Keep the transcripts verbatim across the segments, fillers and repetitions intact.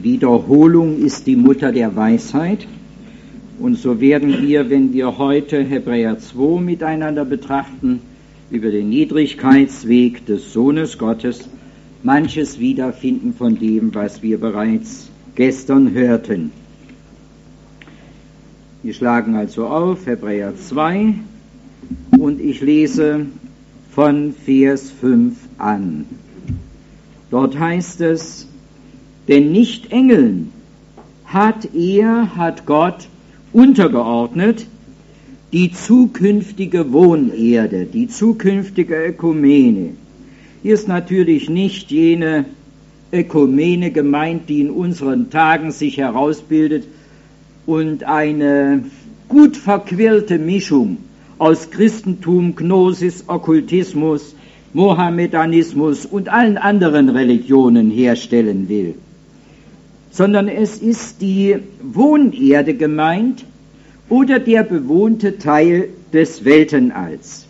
Die Wiederholung ist die Mutter der Weisheit. Und so werden wir, wenn wir heute Hebräer zwei miteinander betrachten, über den Niedrigkeitsweg des Sohnes Gottes, manches wiederfinden von dem, was wir bereits gestern hörten. Wir schlagen also auf Hebräer zwei und ich lese von Vers fünf an. Dort heißt es: Denn nicht Engeln hat er, hat Gott untergeordnet die zukünftige Wohnerde, die zukünftige Ökumene. Hier ist natürlich nicht jene Ökumene gemeint, die in unseren Tagen sich herausbildet und eine gut verquirlte Mischung aus Christentum, Gnosis, Okkultismus, Mohammedanismus und allen anderen Religionen herstellen will, sondern es ist die Wohnerde gemeint oder der bewohnte Teil des Weltenalls.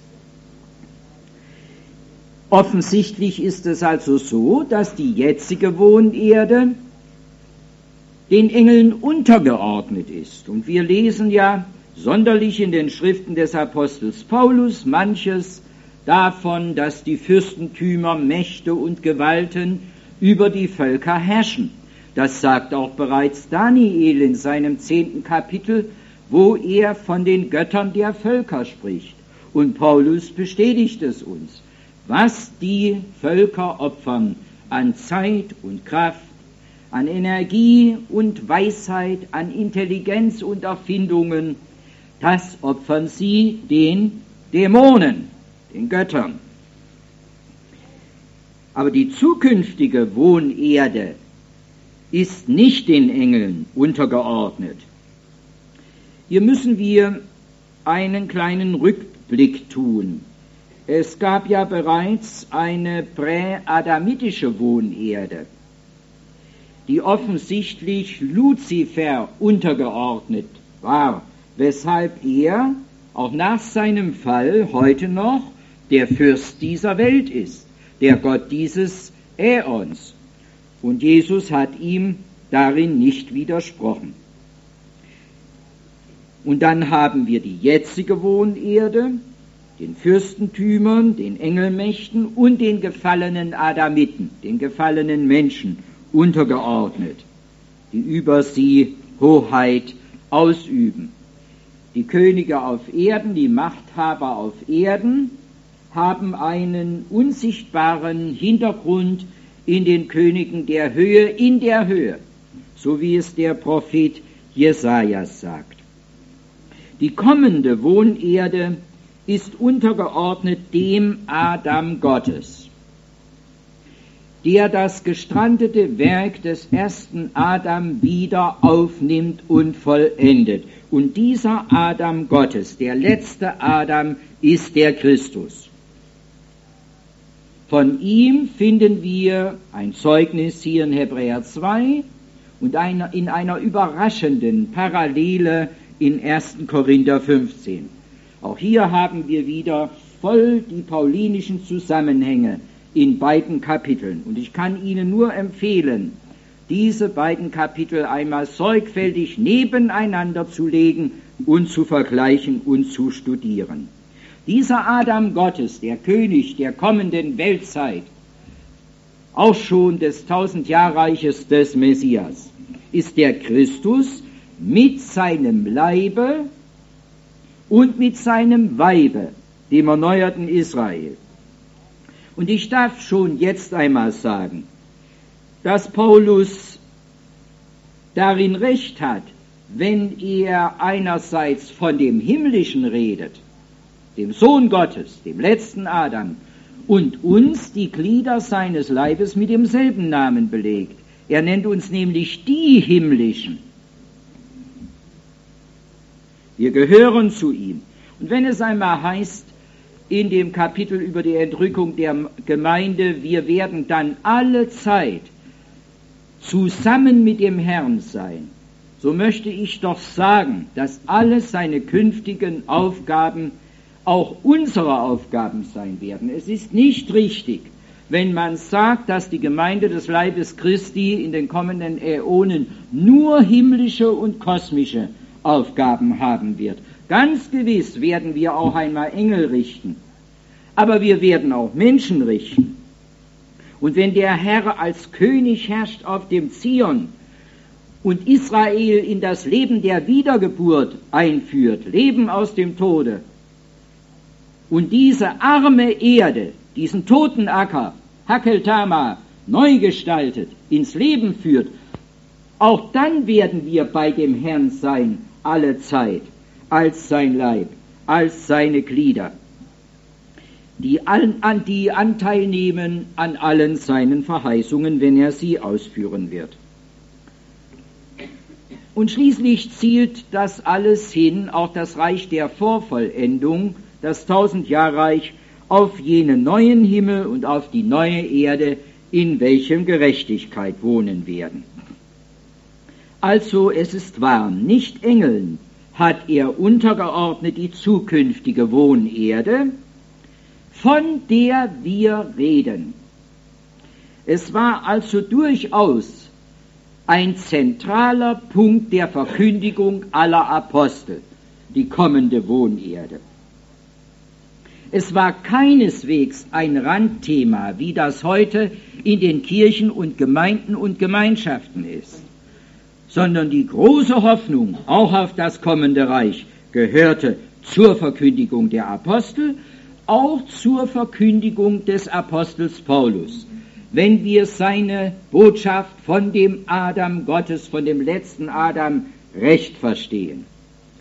Offensichtlich ist es also so, dass die jetzige Wohnerde den Engeln untergeordnet ist. Und wir lesen ja sonderlich in den Schriften des Apostels Paulus manches davon, dass die Fürstentümer, Mächte und Gewalten über die Völker herrschen. Das sagt auch bereits Daniel in seinem zehnten Kapitel, wo er von den Göttern der Völker spricht. Und Paulus bestätigt es uns, was die Völker opfern an Zeit und Kraft, an Energie und Weisheit, an Intelligenz und Erfindungen, das opfern sie den Dämonen, den Göttern. Aber die zukünftige Wohnerde ist nicht den Engeln untergeordnet. Hier müssen wir einen kleinen Rückblick tun. Es gab ja bereits eine präadamitische Wohnerde, die offensichtlich Luzifer untergeordnet war, weshalb er auch nach seinem Fall heute noch der Fürst dieser Welt ist, der Gott dieses Äons. Und Jesus hat ihm darin nicht widersprochen. Und dann haben wir die jetzige Wohnerde, den Fürstentümern, den Engelmächten und den gefallenen Adamiten, den gefallenen Menschen untergeordnet, die über sie Hoheit ausüben. Die Könige auf Erden, die Machthaber auf Erden, haben einen unsichtbaren Hintergrund in den Königen der Höhe, in der Höhe, so wie es der Prophet Jesajas sagt. Die kommende Wohnerde ist untergeordnet dem Adam Gottes, der das gestrandete Werk des ersten Adam wieder aufnimmt und vollendet. Und dieser Adam Gottes, der letzte Adam, ist der Christus. Von ihm finden wir ein Zeugnis hier in Hebräer zwei und eine, in einer überraschenden Parallele in ersten Korinther fünfzehn. Auch hier haben wir wieder voll die paulinischen Zusammenhänge in beiden Kapiteln. Und ich kann Ihnen nur empfehlen, diese beiden Kapitel einmal sorgfältig nebeneinander zu legen und zu vergleichen und zu studieren. Dieser Adam Gottes, der König der kommenden Weltzeit, auch schon des Tausendjahrreiches des Messias, ist der Christus mit seinem Leibe und mit seinem Weibe, dem erneuerten Israel. Und ich darf schon jetzt einmal sagen, dass Paulus darin recht hat, wenn er einerseits von dem Himmlischen redet, dem Sohn Gottes, dem letzten Adam, und uns die Glieder seines Leibes mit demselben Namen belegt. Er nennt uns nämlich die Himmlischen. Wir gehören zu ihm. Und wenn es einmal heißt, in dem Kapitel über die Entrückung der Gemeinde, wir werden dann alle Zeit zusammen mit dem Herrn sein, so möchte ich doch sagen, dass alle seine künftigen Aufgaben auch unsere Aufgaben sein werden. Es ist nicht richtig, wenn man sagt, dass die Gemeinde des Leibes Christi in den kommenden Äonen nur himmlische und kosmische Aufgaben haben wird. Ganz gewiss werden wir auch einmal Engel richten, aber wir werden auch Menschen richten. Und wenn der Herr als König herrscht auf dem Zion und Israel in das Leben der Wiedergeburt einführt, Leben aus dem Tode, und diese arme Erde, diesen toten Acker, Hakeltama, neu gestaltet, ins Leben führt, auch dann werden wir bei dem Herrn sein, alle Zeit, als sein Leib, als seine Glieder, die, an, an, die Anteil nehmen an allen seinen Verheißungen, wenn er sie ausführen wird. Und schließlich zielt das alles hin, auch das Reich der Vorvollendung, das Tausendjahrreich, auf jenen neuen Himmel und auf die neue Erde, in welchem Gerechtigkeit wohnen werden. Also es ist wahr, nicht Engeln hat er untergeordnet die zukünftige Wohnerde, von der wir reden. Es war also durchaus ein zentraler Punkt der Verkündigung aller Apostel, die kommende Wohnerde. Es war keineswegs ein Randthema, wie das heute in den Kirchen und Gemeinden und Gemeinschaften ist, sondern die große Hoffnung auch auf das kommende Reich gehörte zur Verkündigung der Apostel, auch zur Verkündigung des Apostels Paulus. Wenn wir seine Botschaft von dem Adam Gottes, von dem letzten Adam, recht verstehen.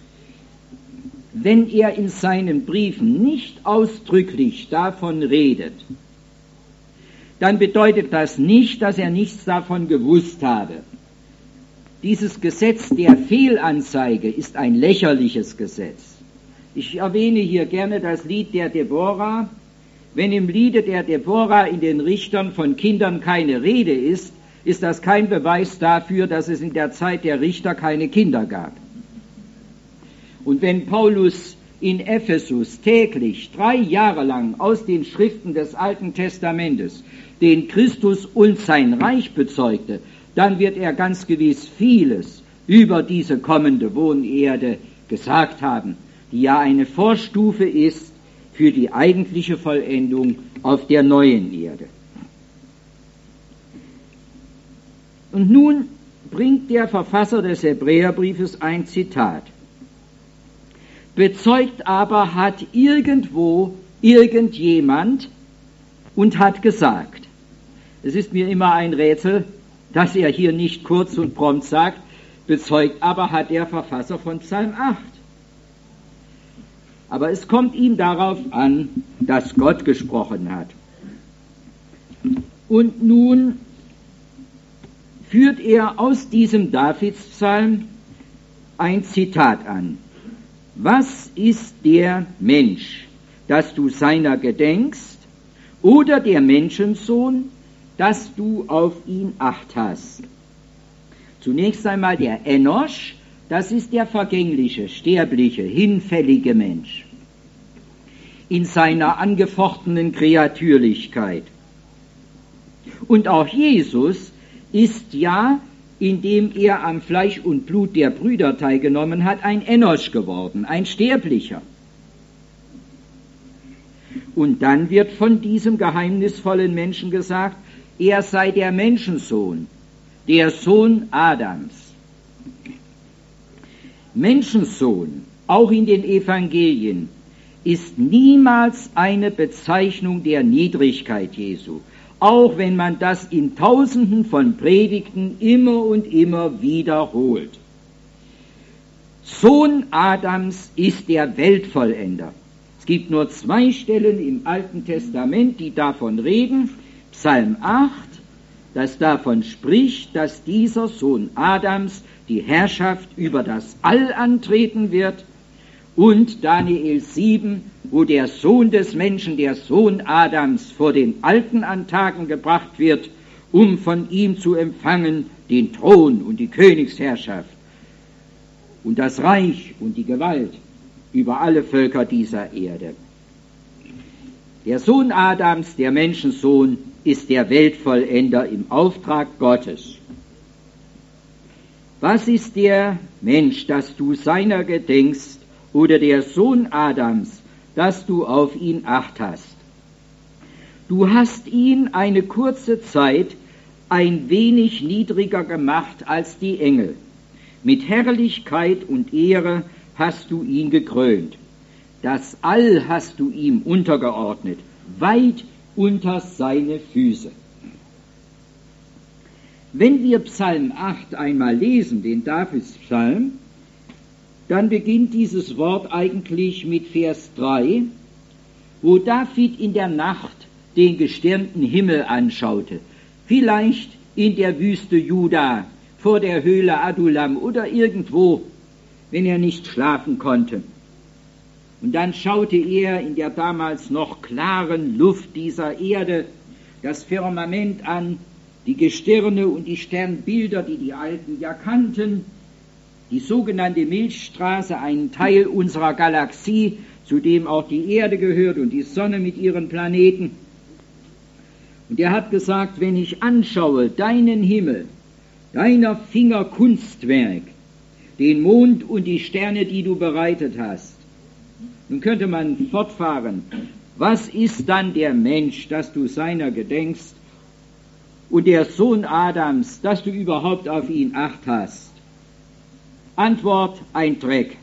Wenn er in seinen Briefen nicht ausdrücklich davon redet, dann bedeutet das nicht, dass er nichts davon gewusst habe. Dieses Gesetz der Fehlanzeige ist ein lächerliches Gesetz. Ich erwähne hier gerne das Lied der Deborah. Wenn im Liede der Deborah in den Richtern von Kindern keine Rede ist, ist das kein Beweis dafür, dass es in der Zeit der Richter keine Kinder gab. Und wenn Paulus in Ephesus täglich drei Jahre lang aus den Schriften des Alten Testamentes den Christus und sein Reich bezeugte, dann wird er ganz gewiss vieles über diese kommende Wohnerde gesagt haben, die ja eine Vorstufe ist für die eigentliche Vollendung auf der neuen Erde. Und nun bringt der Verfasser des Hebräerbriefes ein Zitat. Bezeugt aber hat irgendwo irgendjemand und hat gesagt. Es ist mir immer ein Rätsel, dass er hier nicht kurz und prompt sagt, bezeugt aber hat der Verfasser von Psalm acht. Aber es kommt ihm darauf an, dass Gott gesprochen hat. Und nun führt er aus diesem Davidspsalm ein Zitat an. Was ist der Mensch, dass du seiner gedenkst, oder der Menschensohn, dass du auf ihn acht hast? Zunächst einmal der Enosch, das ist der vergängliche, sterbliche, hinfällige Mensch in seiner angefochtenen Kreatürlichkeit. Und auch Jesus ist ja, indem er am Fleisch und Blut der Brüder teilgenommen hat, ein Enosch geworden, ein Sterblicher. Und dann wird von diesem geheimnisvollen Menschen gesagt, er sei der Menschensohn, der Sohn Adams. Menschensohn, auch in den Evangelien, ist niemals eine Bezeichnung der Niedrigkeit Jesu, auch wenn man das in Tausenden von Predigten immer und immer wiederholt. Sohn Adams ist der Weltvollender. Es gibt nur zwei Stellen im Alten Testament, die davon reden. Psalm acht, das davon spricht, dass dieser Sohn Adams die Herrschaft über das All antreten wird, und Daniel sieben, wo der Sohn des Menschen, der Sohn Adams, vor den Alten an Tagen gebracht wird, um von ihm zu empfangen den Thron und die Königsherrschaft und das Reich und die Gewalt über alle Völker dieser Erde. Der Sohn Adams, der Menschensohn, ist der Weltvollender im Auftrag Gottes. Was ist der Mensch, dass du seiner gedenkst, oder der Sohn Adams, dass du auf ihn acht hast? Du hast ihn eine kurze Zeit ein wenig niedriger gemacht als die Engel. Mit Herrlichkeit und Ehre hast du ihn gekrönt. Das All hast du ihm untergeordnet, weit unter seine Füße. Wenn wir Psalm acht einmal lesen, den Davidspsalm, dann beginnt dieses Wort eigentlich mit Vers drei, wo David in der Nacht den gestirnten Himmel anschaute, vielleicht in der Wüste Juda, vor der Höhle Adullam oder irgendwo, wenn er nicht schlafen konnte. Und dann schaute er in der damals noch klaren Luft dieser Erde das Firmament an, die Gestirne und die Sternbilder, die die Alten ja kannten, die sogenannte Milchstraße, ein Teil unserer Galaxie, zu dem auch die Erde gehört und die Sonne mit ihren Planeten. Und er hat gesagt, wenn ich anschaue deinen Himmel, deiner Finger Kunstwerk, den Mond und die Sterne, die du bereitet hast, nun könnte man fortfahren. Was ist dann der Mensch, dass du seiner gedenkst, und der Sohn Adams, dass du überhaupt auf ihn acht hast? Antwort, ein Dreck.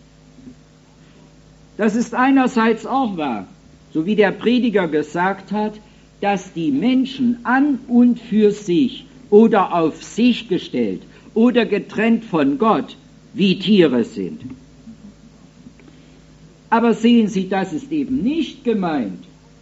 Das ist einerseits auch wahr, so wie der Prediger gesagt hat, dass die Menschen an und für sich oder auf sich gestellt oder getrennt von Gott wie Tiere sind. Aber sehen Sie, das ist eben nicht gemeint.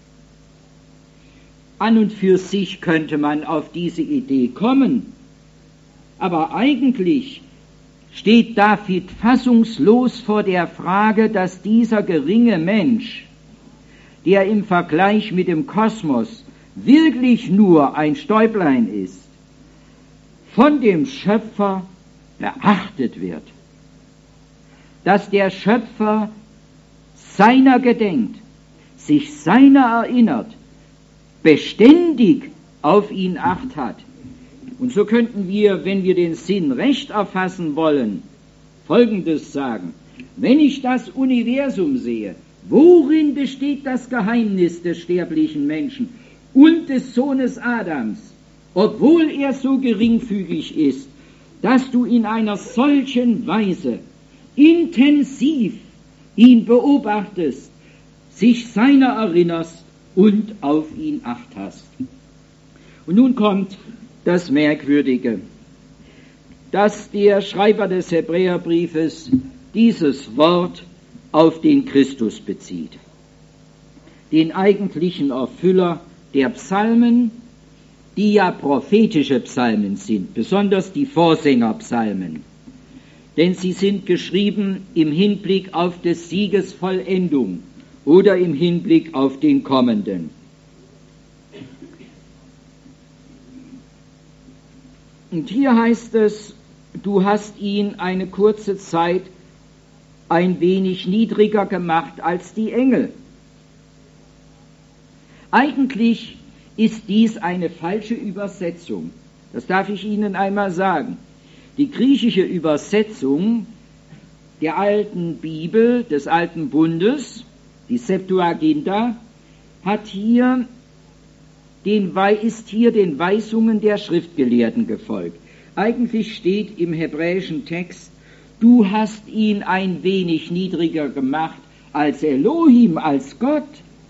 An und für sich könnte man auf diese Idee kommen, aber eigentlich steht David fassungslos vor der Frage, dass dieser geringe Mensch, der im Vergleich mit dem Kosmos wirklich nur ein Stäublein ist, von dem Schöpfer beachtet wird. Dass der Schöpfer seiner gedenkt, sich seiner erinnert, beständig auf ihn acht hat. Und so könnten wir, wenn wir den Sinn recht erfassen wollen, Folgendes sagen. Wenn ich das Universum sehe, worin besteht das Geheimnis des sterblichen Menschen und des Sohnes Adams, obwohl er so geringfügig ist, dass du in einer solchen Weise intensiv ihn beobachtest, sich seiner erinnerst und auf ihn acht hast. Und nun kommt das Merkwürdige, dass der Schreiber des Hebräerbriefes dieses Wort auf den Christus bezieht, den eigentlichen Erfüller der Psalmen, die ja prophetische Psalmen sind, besonders die Vorsängerpsalmen, denn sie sind geschrieben im Hinblick auf des Sieges Vollendung oder im Hinblick auf den Kommenden. Und hier heißt es, du hast ihn eine kurze Zeit ein wenig niedriger gemacht als die Engel. Eigentlich ist dies eine falsche Übersetzung. Das darf ich Ihnen einmal sagen. Die griechische Übersetzung der alten Bibel, des alten Bundes, die Septuaginta, hat hier den, ist hier den Weisungen der Schriftgelehrten gefolgt. Eigentlich steht im hebräischen Text, du hast ihn ein wenig niedriger gemacht als Elohim, als Gott.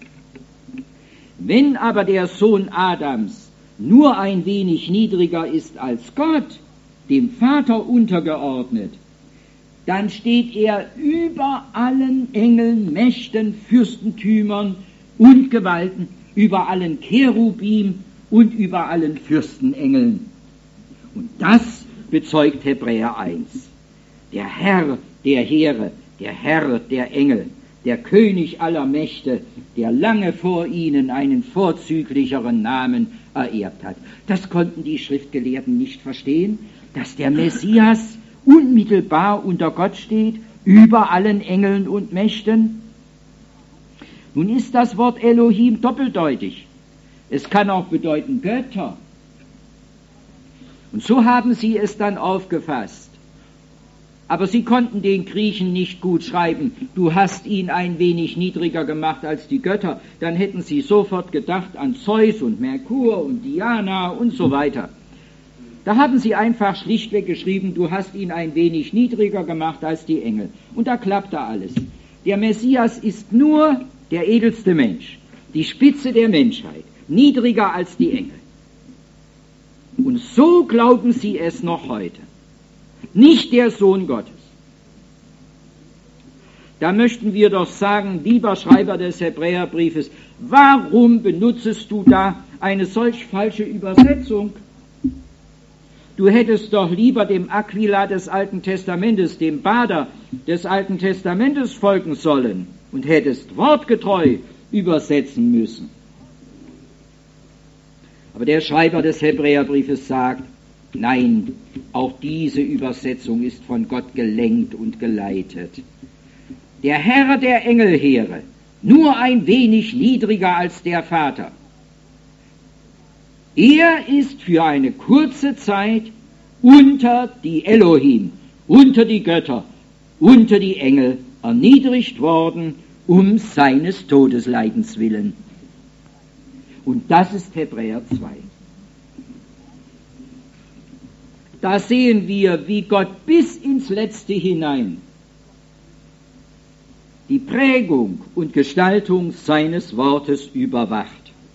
Wenn aber der Sohn Adams nur ein wenig niedriger ist als Gott, dem Vater untergeordnet, dann steht er über allen Engeln, Mächten, Fürstentümern und Gewalten, über allen Cherubim und über allen Fürstenengeln. Und das bezeugt Hebräer eins. Der Herr der Heere, der Herr der Engel, der König aller Mächte, der lange vor ihnen einen vorzüglicheren Namen ererbt hat. Das konnten die Schriftgelehrten nicht verstehen, dass der Messias unmittelbar unter Gott steht, über allen Engeln und Mächten. Nun ist das Wort Elohim doppeldeutig. Es kann auch bedeuten Götter. Und so haben sie es dann aufgefasst. Aber sie konnten den Griechen nicht gut schreiben, du hast ihn ein wenig niedriger gemacht als die Götter. Dann hätten sie sofort gedacht an Zeus und Merkur und Diana und so weiter. Da haben sie einfach schlichtweg geschrieben, du hast ihn ein wenig niedriger gemacht als die Engel. Und da klappte alles. Der Messias ist nur der edelste Mensch, die Spitze der Menschheit, niedriger als die Engel. Und so glauben sie es noch heute. Nicht der Sohn Gottes. Da möchten wir doch sagen, lieber Schreiber des Hebräerbriefes, warum benutzest du da eine solch falsche Übersetzung? Du hättest doch lieber dem Aquila des Alten Testamentes, dem Bader des Alten Testamentes folgen sollen und hättest wortgetreu übersetzen müssen. Aber der Schreiber des Hebräerbriefes sagt, nein, auch diese Übersetzung ist von Gott gelenkt und geleitet. Der Herr der Engelheere, nur ein wenig niedriger als der Vater. Er ist für eine kurze Zeit unter die Elohim, unter die Götter, unter die Engel erniedrigt worden, um seines Todesleidens willen. Und das ist Hebräer zwei. Da sehen wir, wie Gott bis ins Letzte hinein die Prägung und Gestaltung seines Wortes überwacht.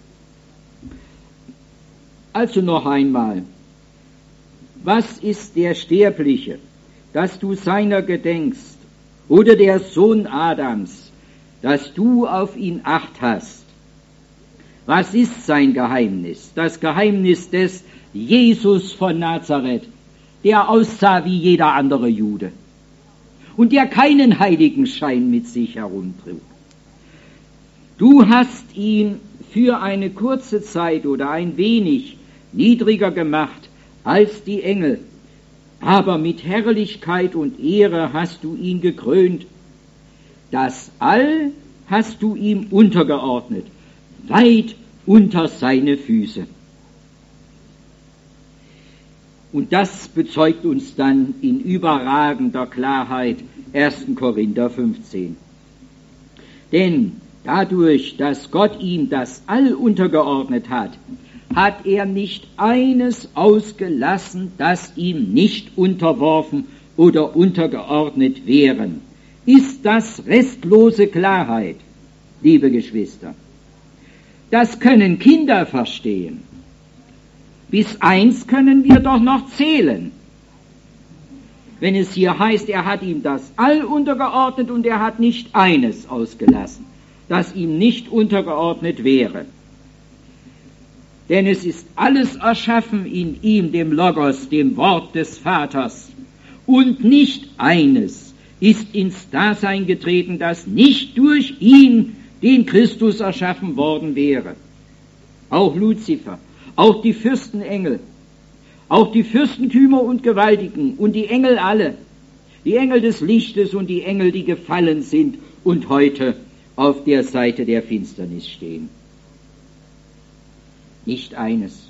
Also noch einmal, was ist der Sterbliche, dass du seiner gedenkst, oder der Sohn Adams, dass du auf ihn Acht hast? Was ist sein Geheimnis? Das Geheimnis des Jesus von Nazareth, der aussah wie jeder andere Jude und der keinen Heiligenschein mit sich herumtrug. Du hast ihn für eine kurze Zeit oder ein wenig niedriger gemacht als die Engel, aber mit Herrlichkeit und Ehre hast du ihn gekrönt. Das All hast du ihm untergeordnet, weit unter seine Füße. Und das bezeugt uns dann in überragender Klarheit erster Korinther fünfzehn. Denn dadurch, dass Gott ihm das All untergeordnet hat, hat er nicht eines ausgelassen, das ihm nicht unterworfen oder untergeordnet wären. Ist das restlose Klarheit, liebe Geschwister? Das können Kinder verstehen. Bis eins können wir doch noch zählen. Wenn es hier heißt, er hat ihm das All untergeordnet und er hat nicht eines ausgelassen, das ihm nicht untergeordnet wäre. Denn es ist alles erschaffen in ihm, dem Logos, dem Wort des Vaters. Und nicht eines ist ins Dasein getreten, das nicht durch ihn, den Christus, erschaffen worden wäre. Auch Luzifer, auch die Fürstenengel, auch die Fürstentümer und Gewaltigen und die Engel alle, die Engel des Lichtes und die Engel, die gefallen sind und heute auf der Seite der Finsternis stehen. Nicht eines.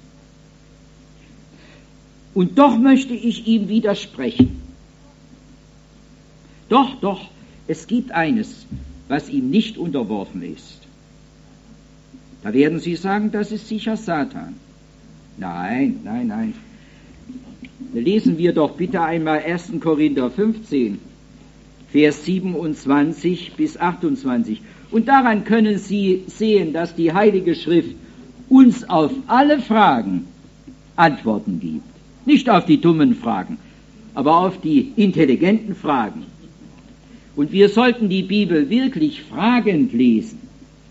Und doch möchte ich ihm widersprechen. Doch, doch, es gibt eines, was ihm nicht unterworfen ist. Da werden Sie sagen, das ist sicher Satan. Nein, nein, nein. Lesen wir doch bitte einmal erster Korinther fünfzehn, Vers siebenundzwanzig bis achtundzwanzig. Und daran können Sie sehen, dass die Heilige Schrift uns auf alle Fragen Antworten gibt. Nicht auf die dummen Fragen, aber auf die intelligenten Fragen. Und wir sollten die Bibel wirklich fragend lesen.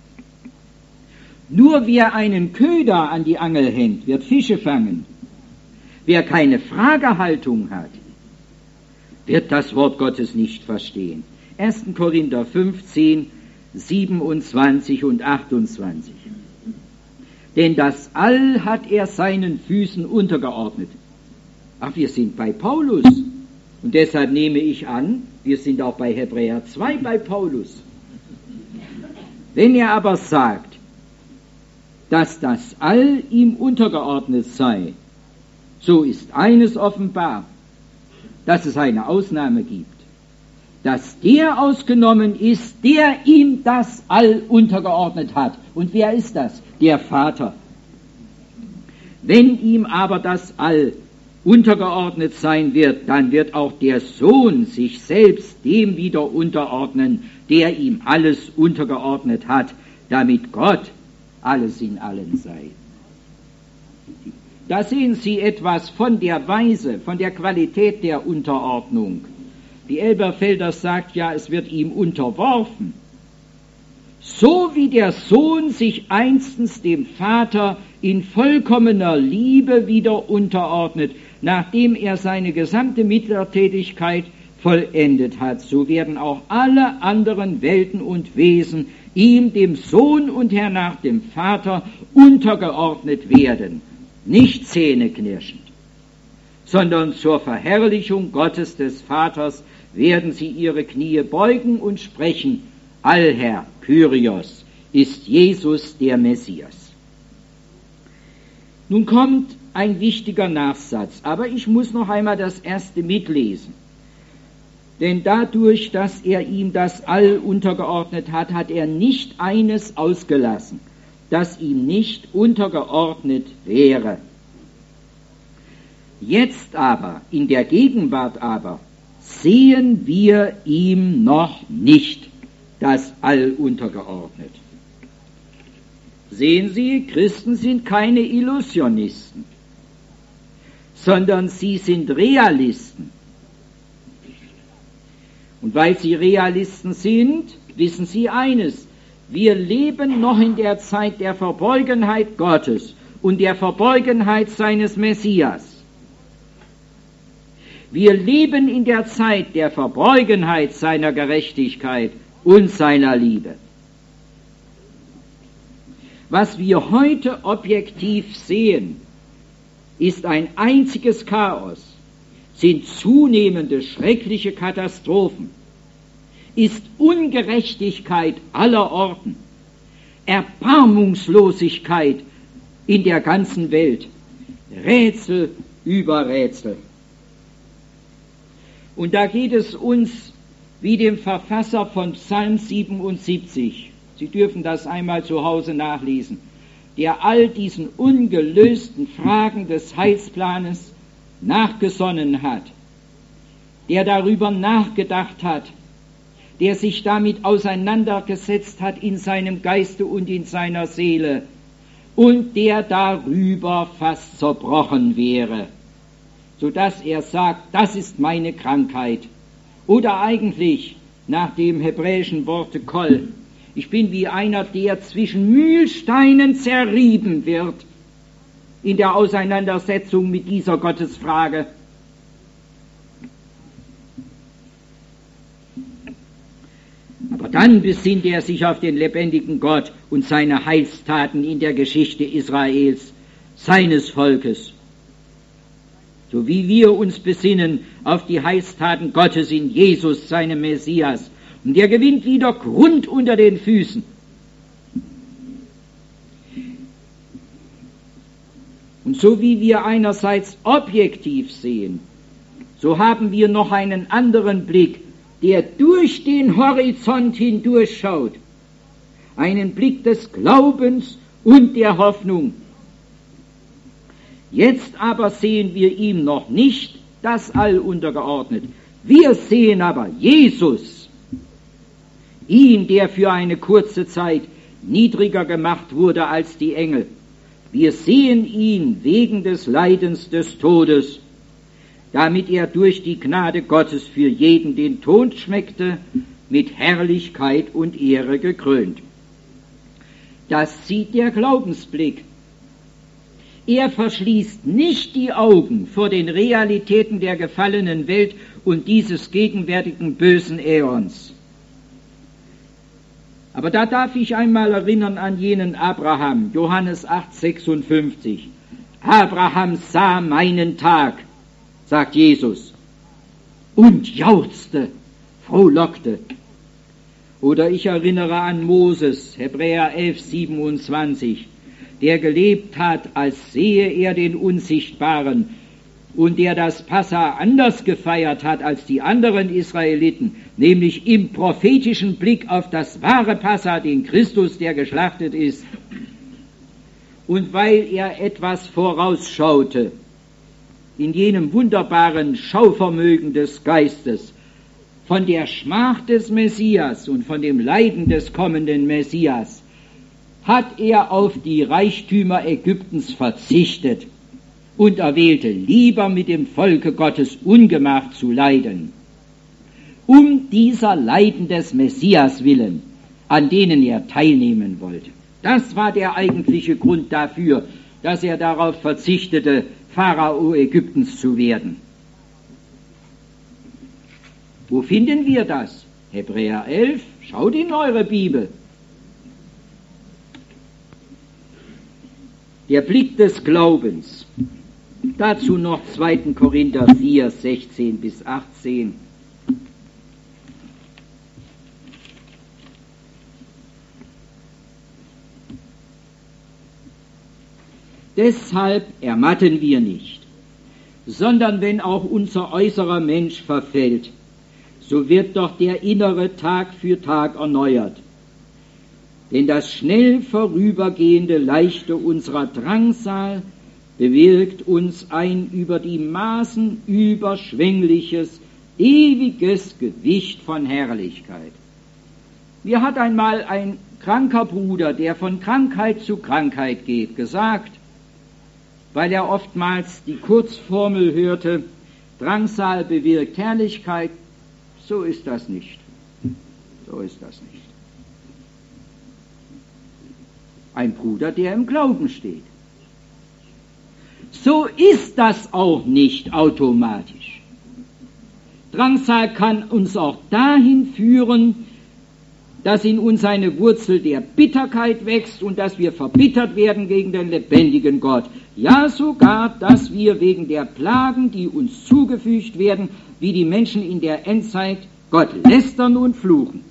Nur wer einen Köder an die Angel hängt, wird Fische fangen. Wer keine Fragehaltung hat, wird das Wort Gottes nicht verstehen. erster Korinther fünfzehn, siebenundzwanzig und achtundzwanzig. Denn das All hat er seinen Füßen untergeordnet. Ach, wir sind bei Paulus. Und deshalb nehme ich an, wir sind auch bei Hebräer zwei bei Paulus. Wenn er aber sagt, dass das All ihm untergeordnet sei, so ist eines offenbar, dass es eine Ausnahme gibt, dass der ausgenommen ist, der ihm das All untergeordnet hat. Und wer ist das? Der Vater. Wenn ihm aber das All untergeordnet sein wird, dann wird auch der Sohn sich selbst dem wieder unterordnen, der ihm alles untergeordnet hat, damit Gott alles in allen sei. Da sehen Sie etwas von der Weise, von der Qualität der Unterordnung. Die Elberfelder sagt ja, es wird ihm unterworfen. So wie der Sohn sich einstens dem Vater in vollkommener Liebe wieder unterordnet, nachdem er seine gesamte Mittlertätigkeit vollendet hat, so werden auch alle anderen Welten und Wesen ihm, dem Sohn und hernach dem Vater, untergeordnet werden. Nicht zähneknirschend, sondern zur Verherrlichung Gottes des Vaters werden sie ihre Knie beugen und sprechen: Allherr, Kyrios, ist Jesus der Messias. Nun kommt ein wichtiger Nachsatz, aber ich muss noch einmal das erste mitlesen. Denn dadurch, dass er ihm das All untergeordnet hat, hat er nicht eines ausgelassen, das ihm nicht untergeordnet wäre. Jetzt aber, in der Gegenwart aber, sehen wir ihm noch nicht das All untergeordnet. Sehen Sie, Christen sind keine Illusionisten, sondern sie sind Realisten. Und weil sie Realisten sind, wissen sie eines: Wir leben noch in der Zeit der Verborgenheit Gottes und der Verborgenheit seines Messias. Wir leben in der Zeit der Verborgenheit seiner Gerechtigkeit und seiner Liebe. Was wir heute objektiv sehen, ist ein einziges Chaos, sind zunehmende schreckliche Katastrophen, ist Ungerechtigkeit aller Orten, Erbarmungslosigkeit in der ganzen Welt, Rätsel über Rätsel. Und da geht es uns wie dem Verfasser von Psalm siebenundsiebzig, Sie dürfen das einmal zu Hause nachlesen, der all diesen ungelösten Fragen des Heilsplanes nachgesonnen hat, der darüber nachgedacht hat, der sich damit auseinandergesetzt hat in seinem Geiste und in seiner Seele und der darüber fast zerbrochen wäre, sodass er sagt, das ist meine Krankheit. Oder eigentlich nach dem hebräischen Worte Kol, ich bin wie einer, der zwischen Mühlsteinen zerrieben wird in der Auseinandersetzung mit dieser Gottesfrage. Aber dann besinnt er sich auf den lebendigen Gott und seine Heilstaten in der Geschichte Israels, seines Volkes. So wie wir uns besinnen auf die Heilstaten Gottes in Jesus, seinem Messias, und er gewinnt wieder Grund unter den Füßen. Und so wie wir einerseits objektiv sehen, so haben wir noch einen anderen Blick, der durch den Horizont hindurchschaut, einen Blick des Glaubens und der Hoffnung. Jetzt aber sehen wir ihm noch nicht das All untergeordnet. Wir sehen aber Jesus, ihn, der für eine kurze Zeit niedriger gemacht wurde als die Engel. Wir sehen ihn wegen des Leidens des Todes, damit er durch die Gnade Gottes für jeden den Tod schmeckte, mit Herrlichkeit und Ehre gekrönt. Das sieht der Glaubensblick. Er verschließt nicht die Augen vor den Realitäten der gefallenen Welt und dieses gegenwärtigen bösen Äons. Aber da darf ich einmal erinnern an jenen Abraham, Johannes acht, sechsundfünfzig. Abraham sah meinen Tag, sagt Jesus, und jauchzte, frohlockte. Oder ich erinnere an Moses, Hebräer elf, siebenundzwanzig. der gelebt hat, als sehe er den Unsichtbaren und der das Passa anders gefeiert hat als die anderen Israeliten, nämlich im prophetischen Blick auf das wahre Passa, den Christus, der geschlachtet ist. Und weil er etwas vorausschaute, in jenem wunderbaren Schauvermögen des Geistes, von der Schmach des Messias und von dem Leiden des kommenden Messias, hat er auf die Reichtümer Ägyptens verzichtet und erwählte lieber mit dem Volke Gottes Ungemach zu leiden, um dieser Leiden des Messias willen, an denen er teilnehmen wollte. Das war der eigentliche Grund dafür, dass er darauf verzichtete, Pharao Ägyptens zu werden. Wo finden wir das? Hebräer elf, schaut in eure Bibel. Der Blick des Glaubens. Dazu noch zweiter Korinther vier, sechzehn bis achtzehn. Deshalb ermatten wir nicht, sondern wenn auch unser äußerer Mensch verfällt, so wird doch der innere Tag für Tag erneuert. Denn das schnell vorübergehende Leichte unserer Drangsal bewirkt uns ein über die Maßen überschwängliches, ewiges Gewicht von Herrlichkeit. Mir hat einmal ein kranker Bruder, der von Krankheit zu Krankheit geht, gesagt, weil er oftmals die Kurzformel hörte, Drangsal bewirkt Herrlichkeit, so ist das nicht. So ist das nicht. Ein Bruder, der im Glauben steht. So ist das auch nicht automatisch. Drangsal kann uns auch dahin führen, dass in uns eine Wurzel der Bitterkeit wächst und dass wir verbittert werden gegen den lebendigen Gott. Ja, sogar, dass wir wegen der Plagen, die uns zugefügt werden, wie die Menschen in der Endzeit, Gott lästern und fluchen.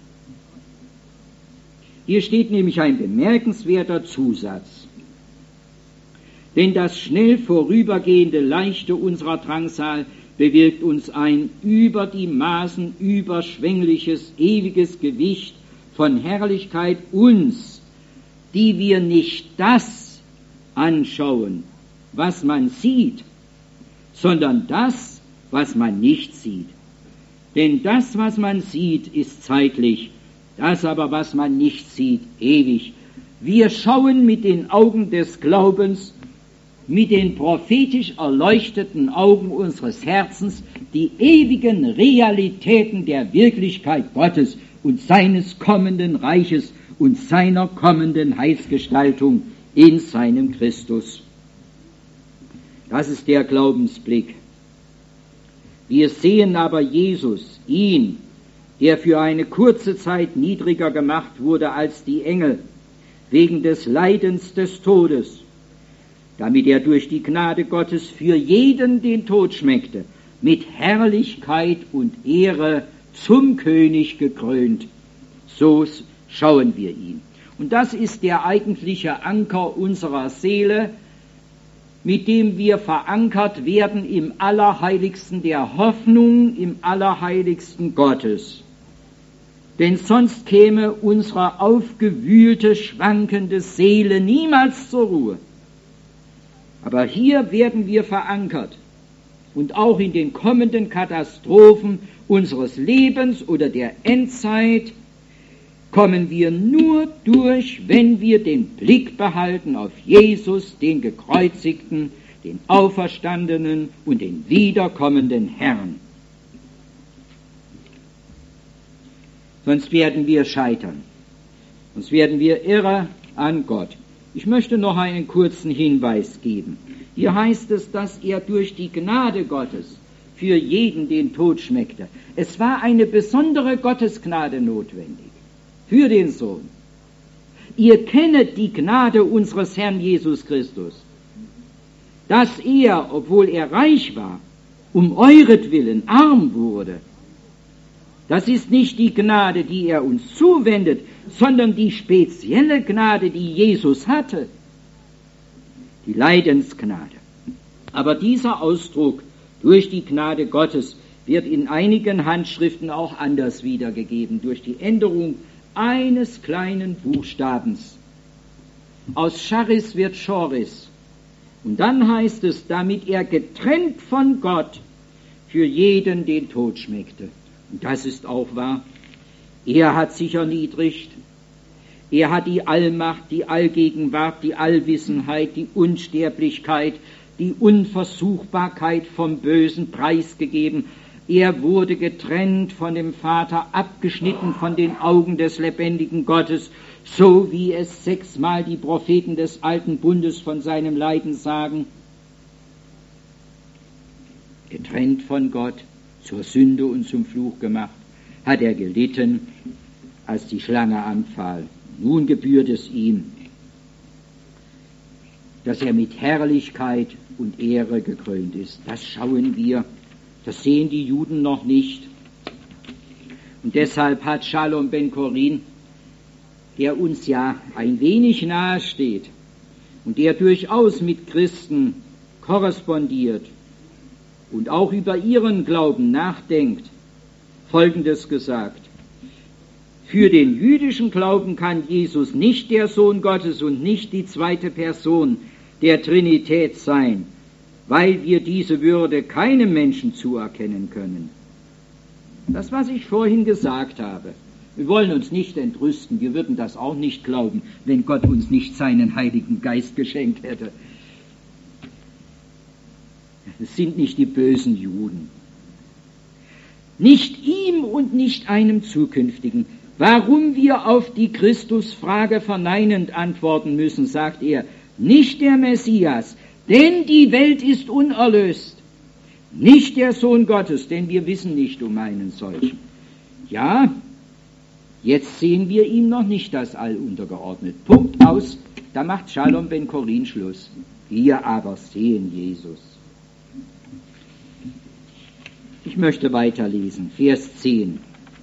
Hier steht nämlich ein bemerkenswerter Zusatz. Denn das schnell vorübergehende Leichte unserer Drangsal bewirkt uns ein über die Maßen überschwängliches, ewiges Gewicht von Herrlichkeit uns, die wir nicht das anschauen, was man sieht, sondern das, was man nicht sieht. Denn das, was man sieht, ist zeitlich, das aber, was man nicht sieht, ewig. Wir schauen mit den Augen des Glaubens, mit den prophetisch erleuchteten Augen unseres Herzens, die ewigen Realitäten der Wirklichkeit Gottes und seines kommenden Reiches und seiner kommenden Heilsgestaltung in seinem Christus. Das ist der Glaubensblick. Wir sehen aber Jesus, ihn, der für eine kurze Zeit niedriger gemacht wurde als die Engel, wegen des Leidens des Todes, damit er durch die Gnade Gottes für jeden den Tod schmeckte, mit Herrlichkeit und Ehre zum König gekrönt. So schauen wir ihn. Und das ist der eigentliche Anker unserer Seele, mit dem wir verankert werden im Allerheiligsten der Hoffnung, im Allerheiligsten Gottes. Denn sonst käme unsere aufgewühlte, schwankende Seele niemals zur Ruhe. Aber hier werden wir verankert. Und auch in den kommenden Katastrophen unseres Lebens oder der Endzeit kommen wir nur durch, wenn wir den Blick behalten auf Jesus, den Gekreuzigten, den Auferstandenen und den wiederkommenden Herrn. Sonst werden wir scheitern. Sonst werden wir irre an Gott. Ich möchte noch einen kurzen Hinweis geben. Hier heißt es, dass er durch die Gnade Gottes für jeden den Tod schmeckte. Es war eine besondere Gottesgnade notwendig für den Sohn. Ihr kennet die Gnade unseres Herrn Jesus Christus, dass er, obwohl er reich war, um euretwillen arm wurde. Das ist nicht die Gnade, die er uns zuwendet, sondern die spezielle Gnade, die Jesus hatte. die Leidensgnade. Aber dieser Ausdruck durch die Gnade Gottes wird in einigen Handschriften auch anders wiedergegeben, durch die Änderung eines kleinen Buchstabens. Aus Charis wird Choris. Und dann heißt es, damit er getrennt von Gott für jeden den Tod schmeckte. Und das ist auch wahr. Er hat sich erniedrigt. Er hat die Allmacht, die Allgegenwart, die Allwissenheit, die Unsterblichkeit, die Unversuchbarkeit vom Bösen preisgegeben. Er wurde getrennt von dem Vater, abgeschnitten von den Augen des lebendigen Gottes, so wie es sechsmal die Propheten des alten Bundes von seinem Leiden sagen. Getrennt von Gott, zur Sünde und zum Fluch gemacht, hat er gelitten, als die Schlange anfahl. Nun gebührt es ihm, dass er mit Herrlichkeit und Ehre gekrönt ist. Das schauen wir, das sehen die Juden noch nicht. Und deshalb hat Shalom ben Chorin, der uns ja ein wenig nahe steht und der durchaus mit Christen korrespondiert und auch über ihren Glauben nachdenkt, Folgendes gesagt: Für den jüdischen Glauben kann Jesus nicht der Sohn Gottes und nicht die zweite Person der Trinität sein, weil wir diese Würde keinem Menschen zuerkennen können. Das, was ich vorhin gesagt habe, wir wollen uns nicht entrüsten, wir würden das auch nicht glauben, wenn Gott uns nicht seinen Heiligen Geist geschenkt hätte. Es sind nicht die bösen Juden. Nicht ihm und nicht einem zukünftigen. Warum wir auf die Christusfrage verneinend antworten müssen, sagt er, nicht der Messias, denn die Welt ist unerlöst. Nicht der Sohn Gottes, denn wir wissen nicht um einen solchen. Ja, jetzt sehen wir ihm noch nicht das All untergeordnet. Punkt aus, da macht Shalom ben Chorin Schluss. Wir aber sehen Jesus. Ich möchte weiterlesen, Vers zehn.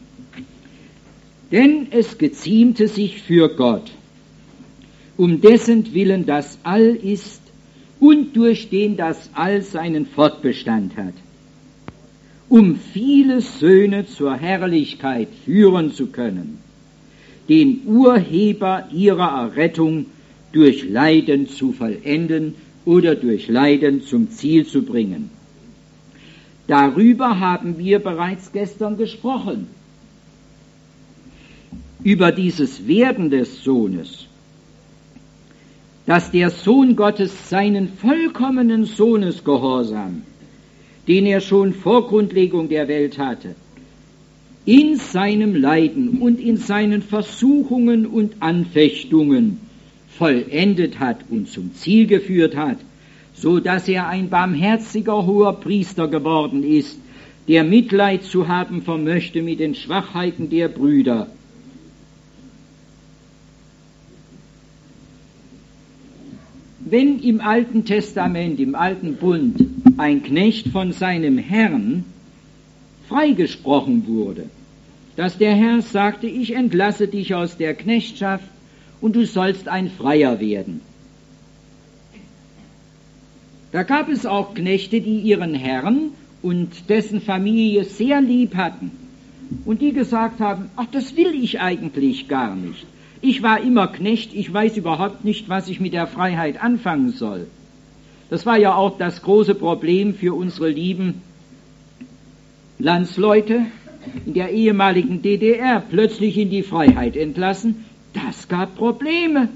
Denn es geziemte sich für Gott, um dessen Willen das All ist und durch den das All seinen Fortbestand hat, um viele Söhne zur Herrlichkeit führen zu können, den Urheber ihrer Errettung durch Leiden zu vollenden oder durch Leiden zum Ziel zu bringen. Darüber haben wir bereits gestern gesprochen, über dieses Werden des Sohnes, dass der Sohn Gottes seinen vollkommenen Sohnesgehorsam, den er schon vor Grundlegung der Welt hatte, in seinem Leiden und in seinen Versuchungen und Anfechtungen vollendet hat und zum Ziel geführt hat, so dass er ein barmherziger hoher Priester geworden ist, der Mitleid zu haben vermöchte mit den Schwachheiten der Brüder. Wenn im Alten Testament, im Alten Bund, ein Knecht von seinem Herrn freigesprochen wurde, dass der Herr sagte, ich entlasse dich aus der Knechtschaft und du sollst ein Freier werden. Da gab es auch Knechte, die ihren Herrn und dessen Familie sehr lieb hatten und die gesagt haben, ach, das will ich eigentlich gar nicht. Ich war immer Knecht, ich weiß überhaupt nicht, was ich mit der Freiheit anfangen soll. Das war ja auch das große Problem für unsere lieben Landsleute in der ehemaligen D D R, plötzlich in die Freiheit entlassen. Das gab Probleme.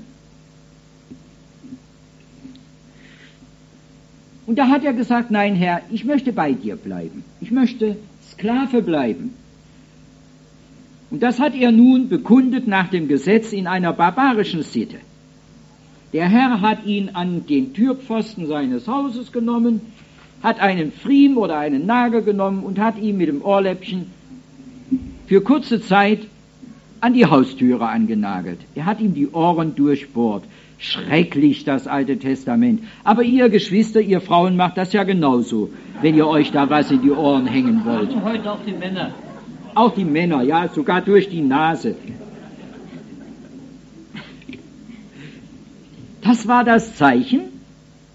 Und da hat er gesagt, nein Herr, ich möchte bei dir bleiben. Ich möchte Sklave bleiben. Und das hat er nun bekundet nach dem Gesetz in einer barbarischen Sitte. Der Herr hat ihn an den Türpfosten seines Hauses genommen, hat einen Pfriem oder einen Nagel genommen und hat ihn mit dem Ohrläppchen für kurze Zeit an die Haustüre angenagelt. Er hat ihm die Ohren durchbohrt. Schrecklich, das Alte Testament. Aber ihr Geschwister, ihr Frauen macht das ja genauso, wenn ihr euch da was in die Ohren hängen wollt. Und heute auch die Männer. Auch die Männer, ja, sogar durch die Nase. Das war das Zeichen,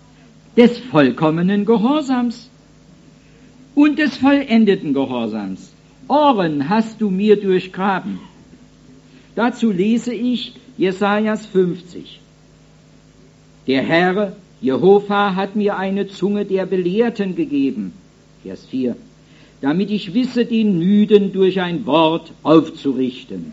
des vollkommenen Gehorsams und des vollendeten Gehorsams. Ohren hast du mir durchgraben. Dazu lese ich Jesajas fünfzig. Der Herr, Jehova, hat mir eine Zunge der Belehrten gegeben. Vers vier. Damit ich wisse, den Müden durch ein Wort aufzurichten.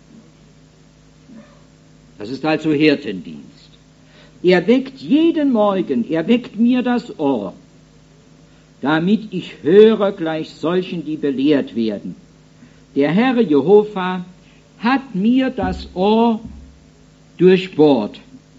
Das ist also Hirtendienst. Er weckt jeden Morgen, er weckt mir das Ohr, damit ich höre gleich solchen, die belehrt werden. Der Herr Jehova hat mir das Ohr durchbohrt.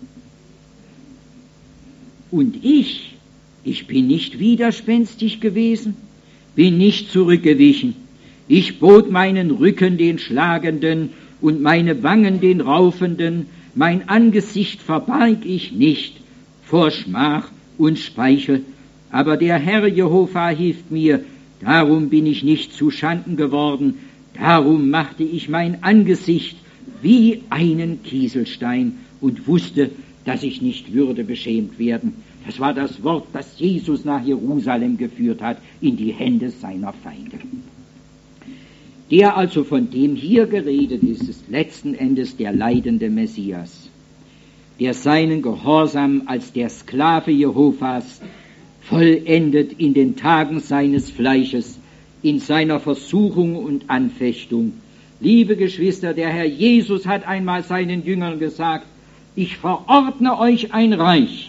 Und ich, ich bin nicht widerspenstig gewesen, bin nicht zurückgewichen. Ich bot meinen Rücken den Schlagenden und meine Wangen den Raufenden, mein Angesicht verbarg ich nicht vor Schmach und Speichel. Aber der Herr Jehova hilft mir, darum bin ich nicht zu Schanden geworden, darum machte ich mein Angesicht wie einen Kieselstein und wusste, dass ich nicht würde beschämt werden. Das war das Wort, das Jesus nach Jerusalem geführt hat, in die Hände seiner Feinde. Der also, von dem hier geredet ist, ist letzten Endes der leidende Messias, der seinen Gehorsam als der Sklave Jehovas vollendet in den Tagen seines Fleisches, in seiner Versuchung und Anfechtung. Liebe Geschwister, der Herr Jesus hat einmal seinen Jüngern gesagt, ich verordne euch ein Reich,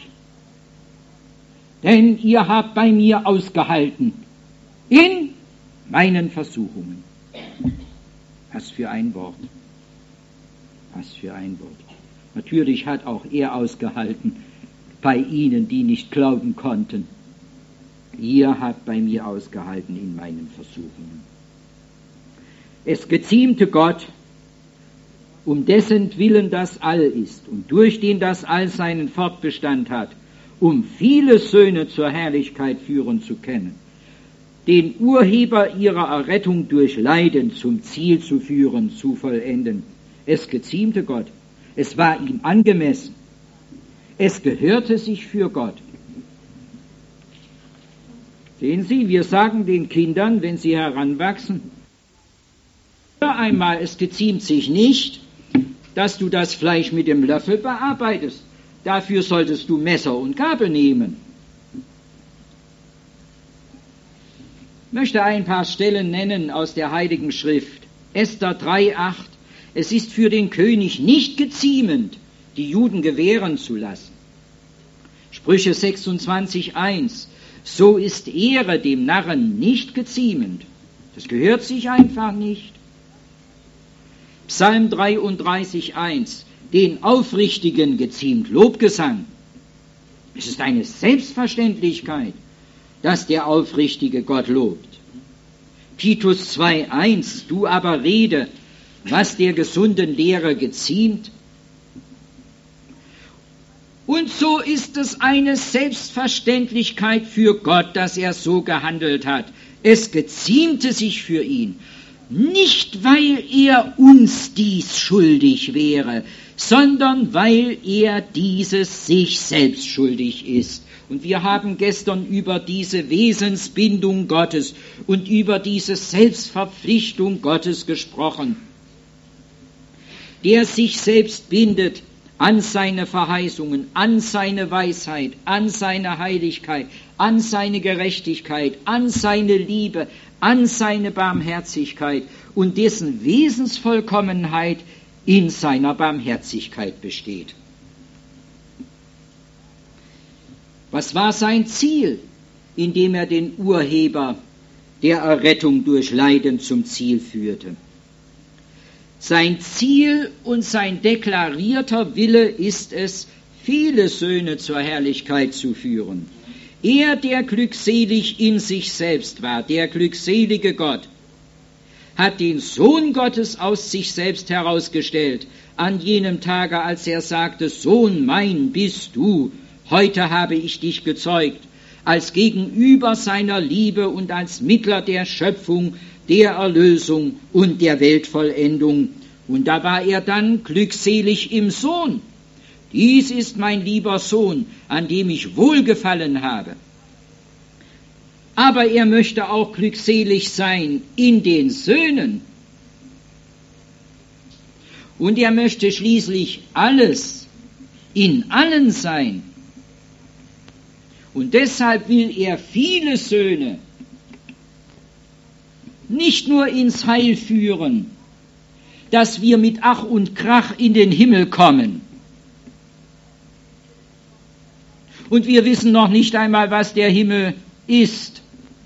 denn ihr habt bei mir ausgehalten in meinen Versuchungen. Was für ein Wort. Was für ein Wort. Natürlich hat auch er ausgehalten bei ihnen, die nicht glauben konnten. Ihr habt bei mir ausgehalten in meinen Versuchungen. Es geziemte Gott, um dessen Willen das All ist und durch den das All seinen Fortbestand hat, um viele Söhne zur Herrlichkeit führen zu können, den Urheber ihrer Errettung durch Leiden zum Ziel zu führen, zu vollenden. Es geziemte Gott. Es war ihm angemessen. Es gehörte sich für Gott. Sehen Sie, wir sagen den Kindern, wenn sie heranwachsen, einmal, es geziemt sich nicht, dass du das Fleisch mit dem Löffel bearbeitest. Dafür solltest du Messer und Gabel nehmen. Ich möchte ein paar Stellen nennen aus der Heiligen Schrift. Esther drei acht. Es ist für den König nicht geziemend, die Juden gewähren zu lassen. Sprüche sechsundzwanzig eins. So ist Ehre dem Narren nicht geziemend. Das gehört sich einfach nicht. Psalm dreiunddreißig eins. Den Aufrichtigen geziemt Lobgesang. Es ist eine Selbstverständlichkeit, dass der Aufrichtige Gott lobt. Titus zwei eins. Du aber rede, was der gesunden Lehre geziemt. Und so ist es eine Selbstverständlichkeit für Gott, dass er so gehandelt hat. Es geziemte sich für ihn, nicht weil er uns dies schuldig wäre, sondern weil er dieses sich selbst schuldig ist. Und wir haben gestern über diese Wesensbindung Gottes und über diese Selbstverpflichtung Gottes gesprochen. Der sich selbst bindet an seine Verheißungen, an seine Weisheit, an seine Heiligkeit, an seine Gerechtigkeit, an seine Liebe, an seine Barmherzigkeit und dessen Wesensvollkommenheit in seiner Barmherzigkeit besteht. Was war sein Ziel, indem er den Urheber der Errettung durch Leiden zum Ziel führte? Sein Ziel und sein deklarierter Wille ist es, viele Söhne zur Herrlichkeit zu führen. Er, der glückselig in sich selbst war, der glückselige Gott, hat den Sohn Gottes aus sich selbst herausgestellt, an jenem Tage, als er sagte, Sohn mein bist du, heute habe ich dich gezeugt, als Gegenüber seiner Liebe und als Mittler der Schöpfung, der Erlösung und der Weltvollendung. Und da war er dann glückselig im Sohn, Dies ist mein lieber Sohn, an dem ich Wohlgefallen habe. Aber er möchte auch glückselig sein in den Söhnen. Und er möchte schließlich alles in allen sein. Und deshalb will er viele Söhne nicht nur ins Heil führen, dass wir mit Ach und Krach in den Himmel kommen. Und wir wissen noch nicht einmal, was der Himmel ist,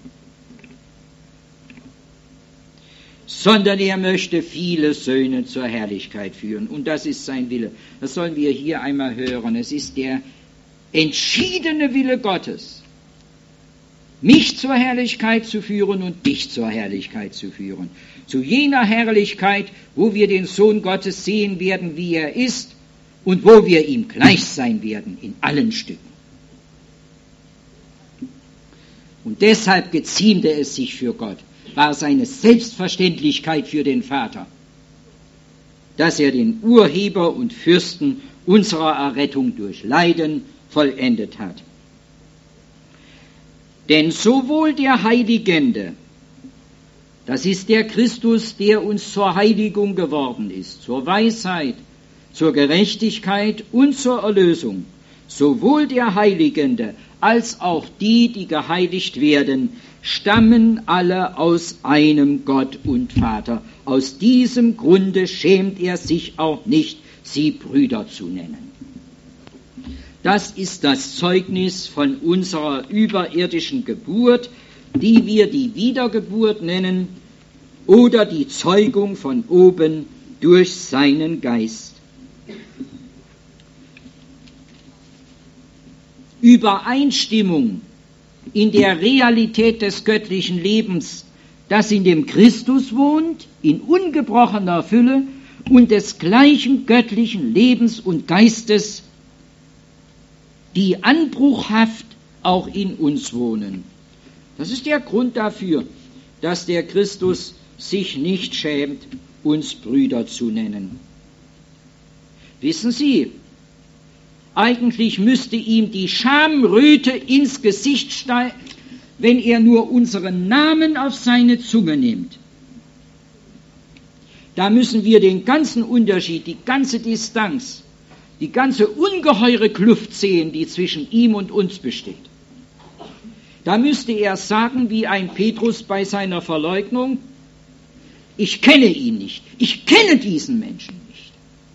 sondern er möchte viele Söhne zur Herrlichkeit führen. Und das ist sein Wille. Das sollen wir hier einmal hören. Es ist der entschiedene Wille Gottes, mich zur Herrlichkeit zu führen und dich zur Herrlichkeit zu führen. Zu jener Herrlichkeit, wo wir den Sohn Gottes sehen werden, wie er ist, und wo wir ihm gleich sein werden in allen Stücken. Und deshalb geziemte es sich für Gott, war seine Selbstverständlichkeit für den Vater, dass er den Urheber und Fürsten unserer Errettung durch Leiden vollendet hat. Denn sowohl der Heiligende, das ist der Christus, der uns zur Heiligung geworden ist, zur Weisheit, zur Gerechtigkeit und zur Erlösung, sowohl der Heiligende als auch die, die geheiligt werden, stammen alle aus einem Gott und Vater. Aus diesem Grunde schämt er sich auch nicht, sie Brüder zu nennen. Das ist das Zeugnis von unserer überirdischen Geburt, die wir die Wiedergeburt nennen, oder die Zeugung von oben durch seinen Geist. Übereinstimmung in der Realität des göttlichen Lebens, das in dem Christus wohnt, in ungebrochener Fülle, und des gleichen göttlichen Lebens und Geistes, die anbruchhaft auch in uns wohnen. Das ist der Grund dafür, dass der Christus sich nicht schämt, uns Brüder zu nennen. Wissen Sie, eigentlich müsste ihm die Schamröte ins Gesicht steigen, wenn er nur unseren Namen auf seine Zunge nimmt. Da müssen wir den ganzen Unterschied, die ganze Distanz, die ganze ungeheure Kluft sehen, die zwischen ihm und uns besteht. Da müsste er sagen, wie ein Petrus bei seiner Verleugnung: Ich kenne ihn nicht, ich kenne diesen Menschen nicht.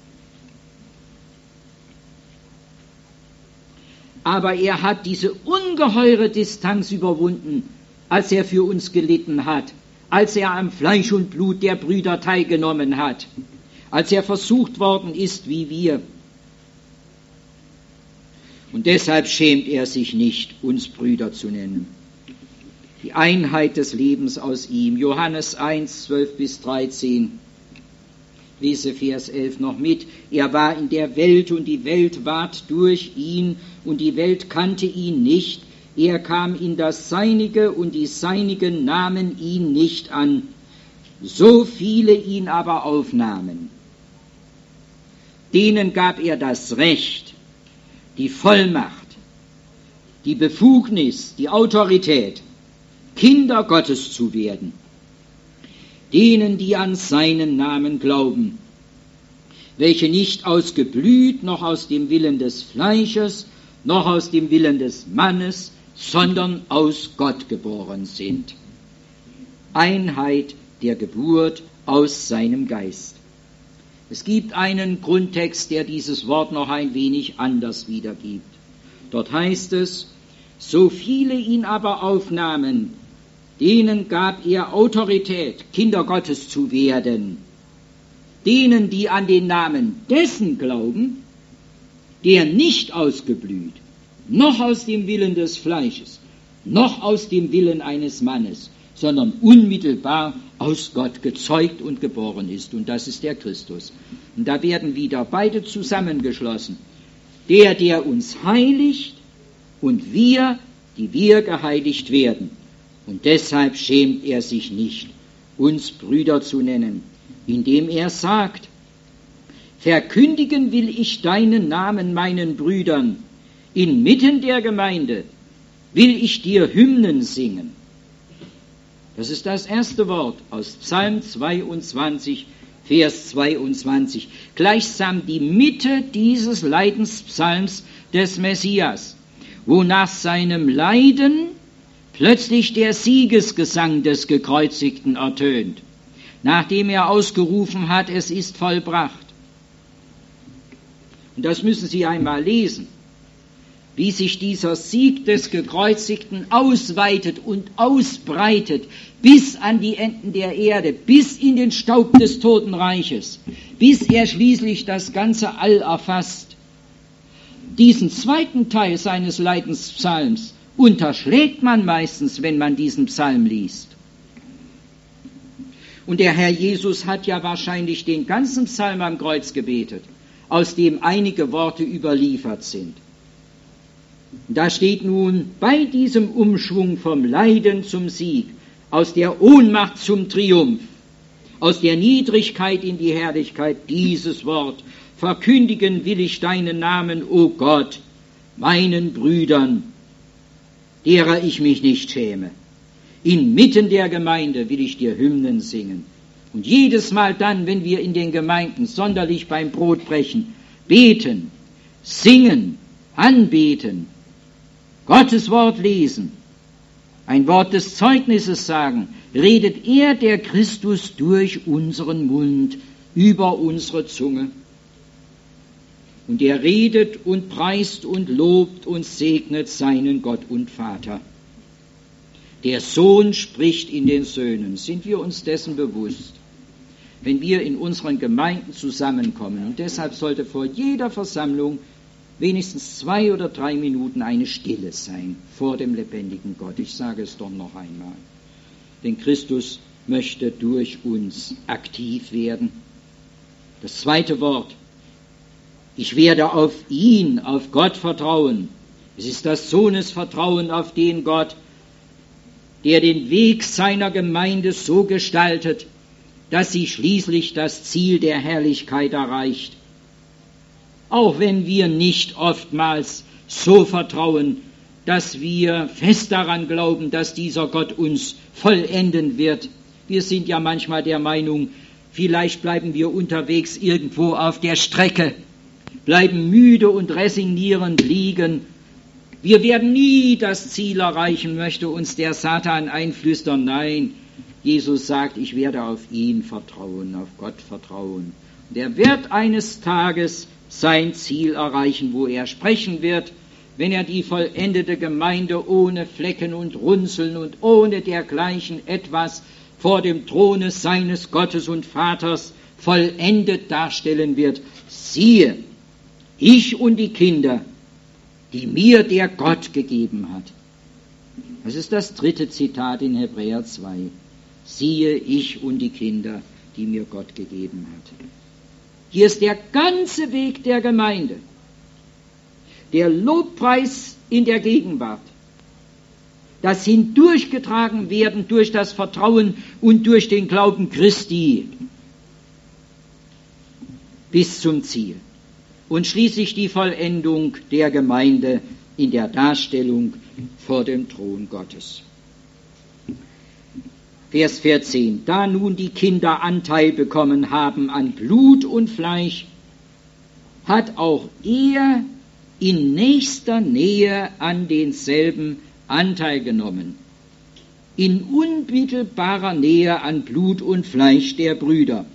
Aber er hat diese ungeheure Distanz überwunden, als er für uns gelitten hat, als er am Fleisch und Blut der Brüder teilgenommen hat, als er versucht worden ist wie wir. Und deshalb schämt er sich nicht, uns Brüder zu nennen. Die Einheit des Lebens aus ihm. Johannes eins, zwölf bis dreizehn. Lese Vers elf noch mit. Er war in der Welt und die Welt ward durch ihn und die Welt kannte ihn nicht. Er kam in das Seinige und die Seinigen nahmen ihn nicht an. So viele ihn aber aufnahmen, denen gab er das Recht, die Vollmacht, die Befugnis, die Autorität, Kinder Gottes zu werden, denen, die an seinen Namen glauben, welche nicht aus Geblüt, noch aus dem Willen des Fleisches, noch aus dem Willen des Mannes, sondern aus Gott geboren sind. Einheit der Geburt aus seinem Geist. Es gibt einen Grundtext, der dieses Wort noch ein wenig anders wiedergibt. Dort heißt es: So viele ihn aber aufnahmen, denen gab er Autorität, Kinder Gottes zu werden. Denen, die an den Namen dessen glauben, der nicht ausgeblüht, noch aus dem Willen des Fleisches, noch aus dem Willen eines Mannes, sondern unmittelbar aus Gott gezeugt und geboren ist. Und das ist der Christus. Und da werden wieder beide zusammengeschlossen. Der, der uns heiligt, und wir, die wir geheiligt werden. Und deshalb schämt er sich nicht, uns Brüder zu nennen, indem er sagt: Verkündigen will ich deinen Namen meinen Brüdern. Inmitten der Gemeinde will ich dir Hymnen singen. Das ist das erste Wort aus Psalm zweiundzwanzig, Vers zweiundzwanzig. Gleichsam die Mitte dieses Leidenspsalms des Messias, wo nach seinem Leiden plötzlich der Siegesgesang des Gekreuzigten ertönt, nachdem er ausgerufen hat, es ist vollbracht. Und das müssen Sie einmal lesen, wie sich dieser Sieg des Gekreuzigten ausweitet und ausbreitet bis an die Enden der Erde, bis in den Staub des Totenreiches, bis er schließlich das ganze All erfasst. Diesen zweiten Teil seines Leidenspsalms unterschlägt man meistens, wenn man diesen Psalm liest. Und der Herr Jesus hat ja wahrscheinlich den ganzen Psalm am Kreuz gebetet, aus dem einige Worte überliefert sind. Da steht nun bei diesem Umschwung vom Leiden zum Sieg, aus der Ohnmacht zum Triumph, aus der Niedrigkeit in die Herrlichkeit dieses Wort: Verkündigen will ich deinen Namen, o Gott, meinen Brüdern, derer ich mich nicht schäme. Inmitten der Gemeinde will ich dir Hymnen singen. Und jedes Mal dann, wenn wir in den Gemeinden, sonderlich beim Brotbrechen, beten, singen, anbeten, Gottes Wort lesen, ein Wort des Zeugnisses sagen, redet er, der Christus, durch unseren Mund, über unsere Zunge. Und er redet und preist und lobt und segnet seinen Gott und Vater. Der Sohn spricht in den Söhnen. Sind wir uns dessen bewusst? Wenn wir in unseren Gemeinden zusammenkommen, und deshalb sollte vor jeder Versammlung wenigstens zwei oder drei Minuten eine Stille sein vor dem lebendigen Gott. Ich sage es doch noch einmal. Denn Christus möchte durch uns aktiv werden. Das zweite Wort: Ich werde auf ihn, auf Gott vertrauen. Es ist das Sohnesvertrauen auf den Gott, der den Weg seiner Gemeinde so gestaltet, dass sie schließlich das Ziel der Herrlichkeit erreicht. Auch wenn wir nicht oftmals so vertrauen, dass wir fest daran glauben, dass dieser Gott uns vollenden wird. Wir sind ja manchmal der Meinung, vielleicht bleiben wir unterwegs irgendwo auf der Strecke, bleiben müde und resignierend liegen. Wir werden nie das Ziel erreichen, möchte uns der Satan einflüstern. Nein, Jesus sagt, ich werde auf ihn vertrauen, auf Gott vertrauen. Und er wird eines Tages sein Ziel erreichen, wo er sprechen wird, wenn er die vollendete Gemeinde ohne Flecken und Runzeln und ohne dergleichen etwas vor dem Throne seines Gottes und Vaters vollendet darstellen wird. Siehe, ich und die Kinder, die mir der Gott gegeben hat. Das ist das dritte Zitat in Hebräer zwei. Siehe, ich und die Kinder, die mir Gott gegeben hat. Hier ist der ganze Weg der Gemeinde. Der Lobpreis in der Gegenwart. Das hindurchgetragen werden durch das Vertrauen und durch den Glauben Christi bis zum Ziel. Und schließlich die Vollendung der Gemeinde in der Darstellung vor dem Thron Gottes. Vers vierzehn. Da nun die Kinder Anteil bekommen haben an Blut und Fleisch, hat auch er in nächster Nähe an denselben Anteil genommen, in unmittelbarer Nähe an Blut und Fleisch der Brüder.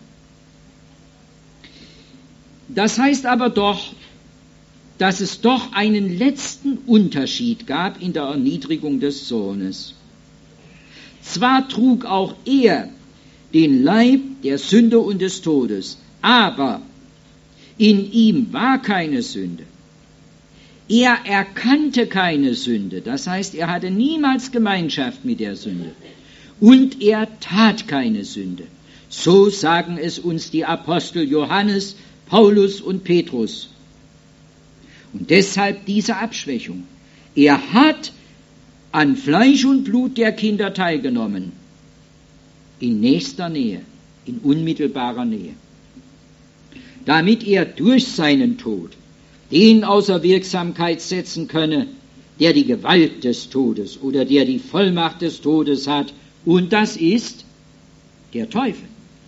Das heißt aber doch, dass es doch einen letzten Unterschied gab in der Erniedrigung des Sohnes. Zwar trug auch er den Leib der Sünde und des Todes, aber in ihm war keine Sünde. Er erkannte keine Sünde, das heißt, er hatte niemals Gemeinschaft mit der Sünde. Und er tat keine Sünde. So sagen es uns die Apostel Johannes, Paulus und Petrus. Und deshalb diese Abschwächung. Er hat an Fleisch und Blut der Kinder teilgenommen, in nächster Nähe, in unmittelbarer Nähe. damit er durch seinen Tod den außer Wirksamkeit setzen könne, der die Gewalt des Todes oder der die Vollmacht des Todes hat, und das ist der Teufel.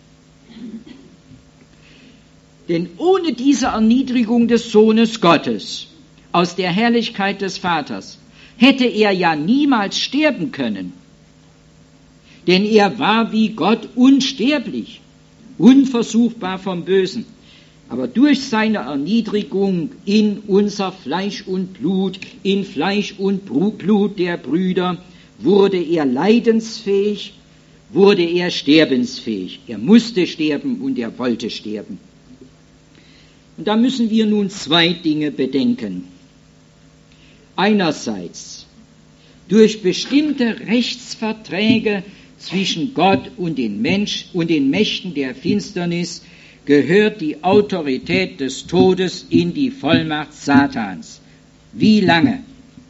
Denn ohne diese Erniedrigung des Sohnes Gottes aus der Herrlichkeit des Vaters hätte er ja niemals sterben können. Denn er war wie Gott unsterblich, unversuchbar vom Bösen. Aber durch seine Erniedrigung in unser Fleisch und Blut, in Fleisch und Blut der Brüder, wurde er leidensfähig, wurde er sterbensfähig. Er musste sterben und er wollte sterben. Und da müssen wir nun zwei Dinge bedenken. Einerseits, durch bestimmte Rechtsverträge zwischen Gott und den Mensch und den Mächten der Finsternis gehört die Autorität des Todes in die Vollmacht Satans. Wie lange?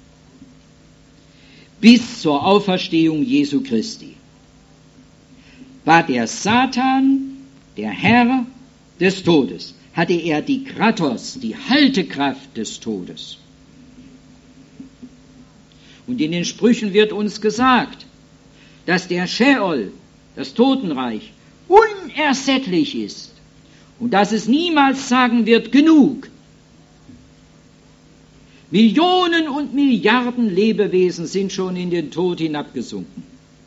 Bis zur Auferstehung Jesu Christi. War der Satan der Herr des Todes, hatte er die Kratos, die Haltekraft des Todes. Und in den Sprüchen wird uns gesagt, dass der Scheol, das Totenreich, unersättlich ist und dass es niemals sagen wird, genug. Millionen und Milliarden Lebewesen sind schon in den Tod hinabgesunken.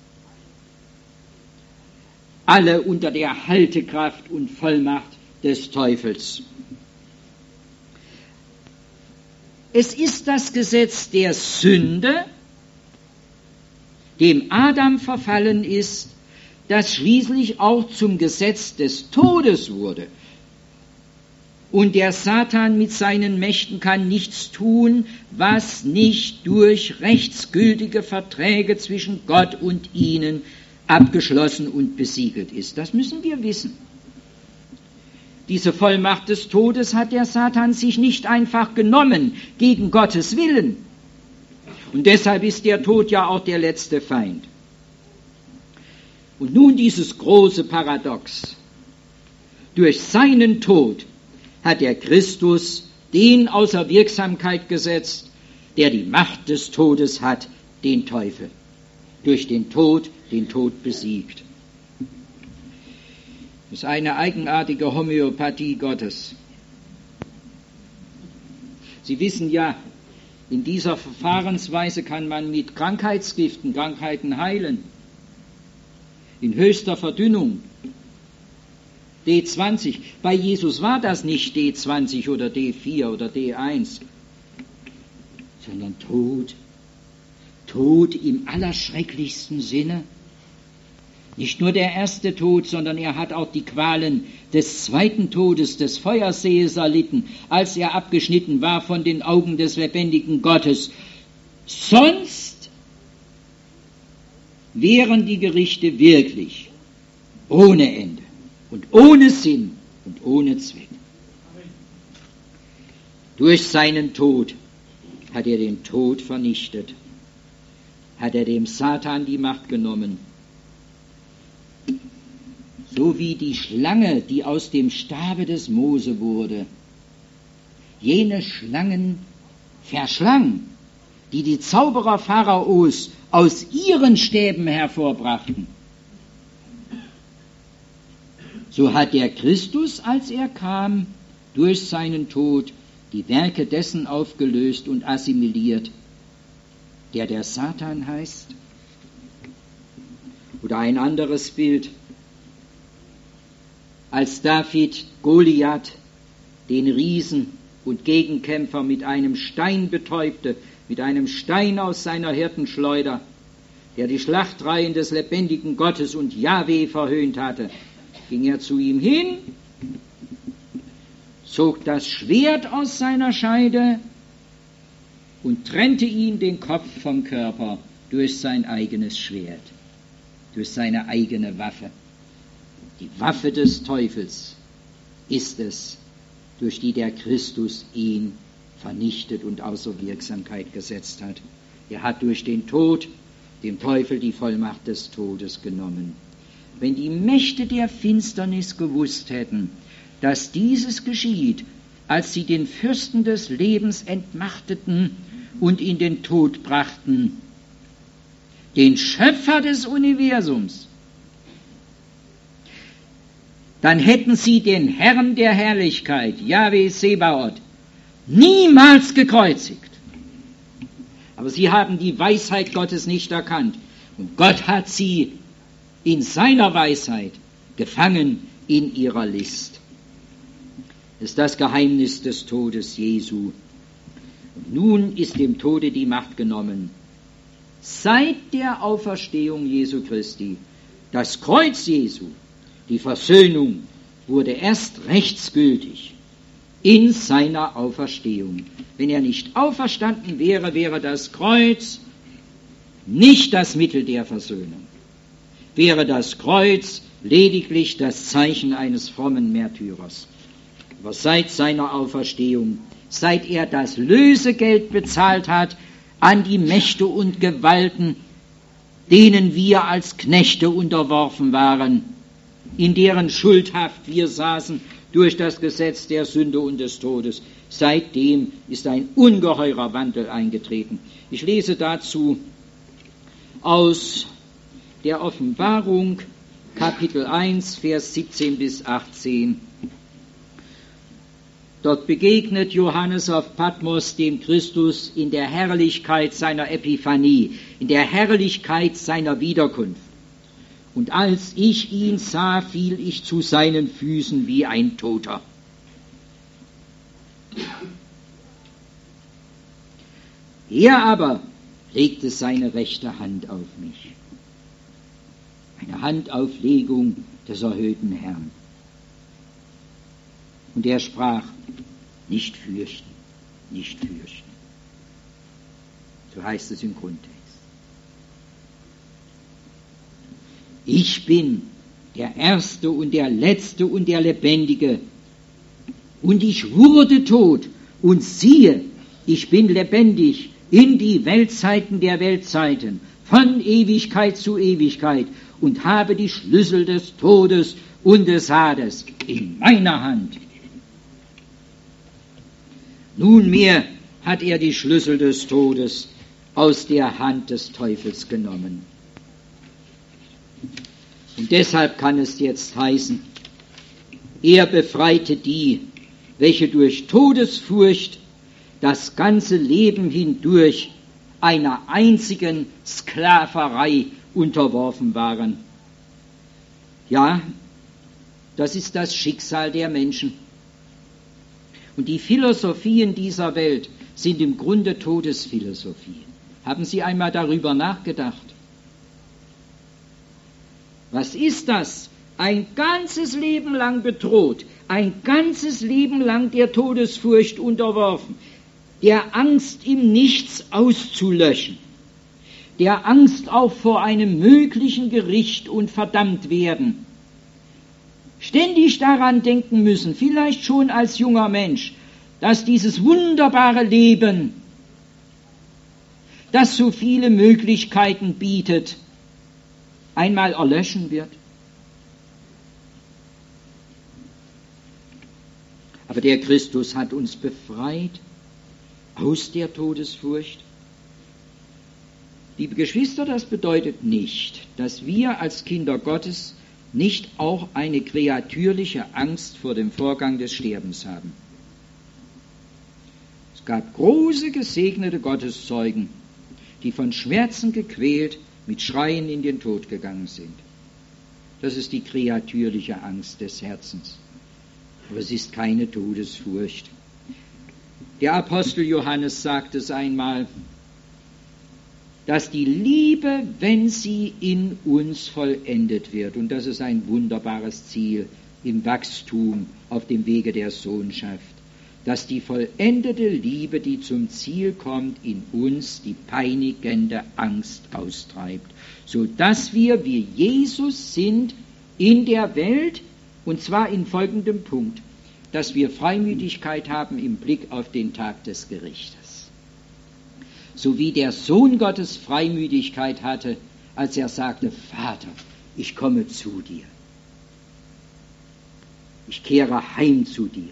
Alle unter der Haltekraft und Vollmacht des Teufels. Es ist das Gesetz der Sünde, dem Adam verfallen ist, das schließlich auch zum Gesetz des Todes wurde. Und der Satan mit seinen Mächten kann nichts tun, was nicht durch rechtsgültige Verträge zwischen Gott und ihnen abgeschlossen und besiegelt ist. Das müssen wir wissen. Diese Vollmacht des Todes hat der Satan sich nicht einfach genommen, gegen Gottes Willen. Und deshalb ist der Tod ja auch der letzte Feind. Und nun dieses große Paradox. Durch seinen Tod hat der Christus den außer Wirksamkeit gesetzt, der die Macht des Todes hat, den Teufel. Durch den Tod, den Tod besiegt. Das ist eine eigenartige Homöopathie Gottes. Sie wissen ja, in dieser Verfahrensweise kann man mit Krankheitsgiften Krankheiten heilen. In höchster Verdünnung. D zwanzig. Bei Jesus war das nicht D zwanzig oder D vier oder D eins, sondern Tod. Tod im allerschrecklichsten Sinne. Nicht nur der erste Tod, sondern er hat auch die Qualen des zweiten Todes, des Feuersees erlitten, als er abgeschnitten war von den Augen des lebendigen Gottes. Sonst wären die Gerichte wirklich ohne Ende und ohne Sinn und ohne Zweck. Durch seinen Tod hat er den Tod vernichtet, hat er dem Satan die Macht genommen. So wie die Schlange, die aus dem Stabe des Mose wurde, jene Schlangen verschlang, die die Zauberer Pharaos aus ihren Stäben hervorbrachten. So hat der Christus, als er kam, durch seinen Tod die Werke dessen aufgelöst und assimiliert, der der Satan heißt. Oder ein anderes Bild. Als David Goliath, den Riesen und Gegenkämpfer, mit einem Stein betäubte, mit einem Stein aus seiner Hirtenschleuder, der die Schlachtreihen des lebendigen Gottes und Jahwe verhöhnt hatte, ging er zu ihm hin, zog das Schwert aus seiner Scheide und trennte ihn den Kopf vom Körper durch sein eigenes Schwert, durch seine eigene Waffe. Die Waffe des Teufels ist es, durch die der Christus ihn vernichtet und außer Wirksamkeit gesetzt hat. Er hat durch den Tod dem Teufel die Vollmacht des Todes genommen. Wenn die Mächte der Finsternis gewusst hätten, dass dieses geschieht, als sie den Fürsten des Lebens entmachteten und in den Tod brachten, den Schöpfer des Universums, dann hätten sie den Herrn der Herrlichkeit, Jahwe Sebaoth, niemals gekreuzigt. Aber sie haben die Weisheit Gottes nicht erkannt. Und Gott hat sie in seiner Weisheit gefangen in ihrer List. Das ist das Geheimnis des Todes Jesu. Und nun ist dem Tode die Macht genommen. Seit der Auferstehung Jesu Christi, das Kreuz Jesu, die Versöhnung, wurde erst rechtsgültig in seiner Auferstehung. Wenn er nicht auferstanden wäre, wäre das Kreuz nicht das Mittel der Versöhnung. Wäre das Kreuz lediglich das Zeichen eines frommen Märtyrers. Aber seit seiner Auferstehung, seit er das Lösegeld bezahlt hat an die Mächte und Gewalten, denen wir als Knechte unterworfen waren, in deren Schuldhaft wir saßen durch das Gesetz der Sünde und des Todes. Seitdem ist ein ungeheurer Wandel eingetreten. Ich lese dazu aus der Offenbarung, Kapitel eins, Vers siebzehn bis achtzehn. Dort begegnet Johannes auf Patmos dem Christus in der Herrlichkeit seiner Epiphanie, in der Herrlichkeit seiner Wiederkunft. Und als ich ihn sah, fiel ich zu seinen Füßen wie ein Toter. Er aber legte seine rechte Hand auf mich. Eine Handauflegung des erhöhten Herrn. Und er sprach, nicht fürchten, nicht fürchten. So heißt es im Grundtext. Ich bin der Erste und der Letzte und der Lebendige. Und ich wurde tot. Und siehe, ich bin lebendig in die Weltzeiten der Weltzeiten, von Ewigkeit zu Ewigkeit, und habe die Schlüssel des Todes und des Hades in meiner Hand. Nunmehr hat er die Schlüssel des Todes aus der Hand des Teufels genommen. Und deshalb kann es jetzt heißen, er befreite die, welche durch Todesfurcht das ganze Leben hindurch einer einzigen Sklaverei unterworfen waren. Ja, das ist das Schicksal der Menschen. Und die Philosophien dieser Welt sind im Grunde Todesphilosophien. Haben Sie einmal darüber nachgedacht? Was ist das? Ein ganzes Leben lang bedroht, ein ganzes Leben lang der Todesfurcht unterworfen, der Angst im Nichts auszulöschen, der Angst auch vor einem möglichen Gericht und verdammt werden. Ständig daran denken müssen, vielleicht schon als junger Mensch, dass dieses wunderbare Leben, das so viele Möglichkeiten bietet, einmal erlöschen wird. Aber der Christus hat uns befreit aus der Todesfurcht. Liebe Geschwister, das bedeutet nicht, dass wir als Kinder Gottes nicht auch eine kreatürliche Angst vor dem Vorgang des Sterbens haben. Es gab große gesegnete Gotteszeugen, die von Schmerzen gequält mit Schreien in den Tod gegangen sind. Das ist die kreatürliche Angst des Herzens. Aber es ist keine Todesfurcht. Der Apostel Johannes sagt es einmal, dass die Liebe, wenn sie in uns vollendet wird, und das ist ein wunderbares Ziel im Wachstum auf dem Wege der Sohnschaft, dass die vollendete Liebe, die zum Ziel kommt, in uns die peinigende Angst austreibt, so dass wir wie Jesus sind in der Welt, und zwar in folgendem Punkt, dass wir Freimütigkeit haben im Blick auf den Tag des Gerichtes. So wie der Sohn Gottes Freimütigkeit hatte, als er sagte, Vater, ich komme zu dir. Ich kehre heim zu dir.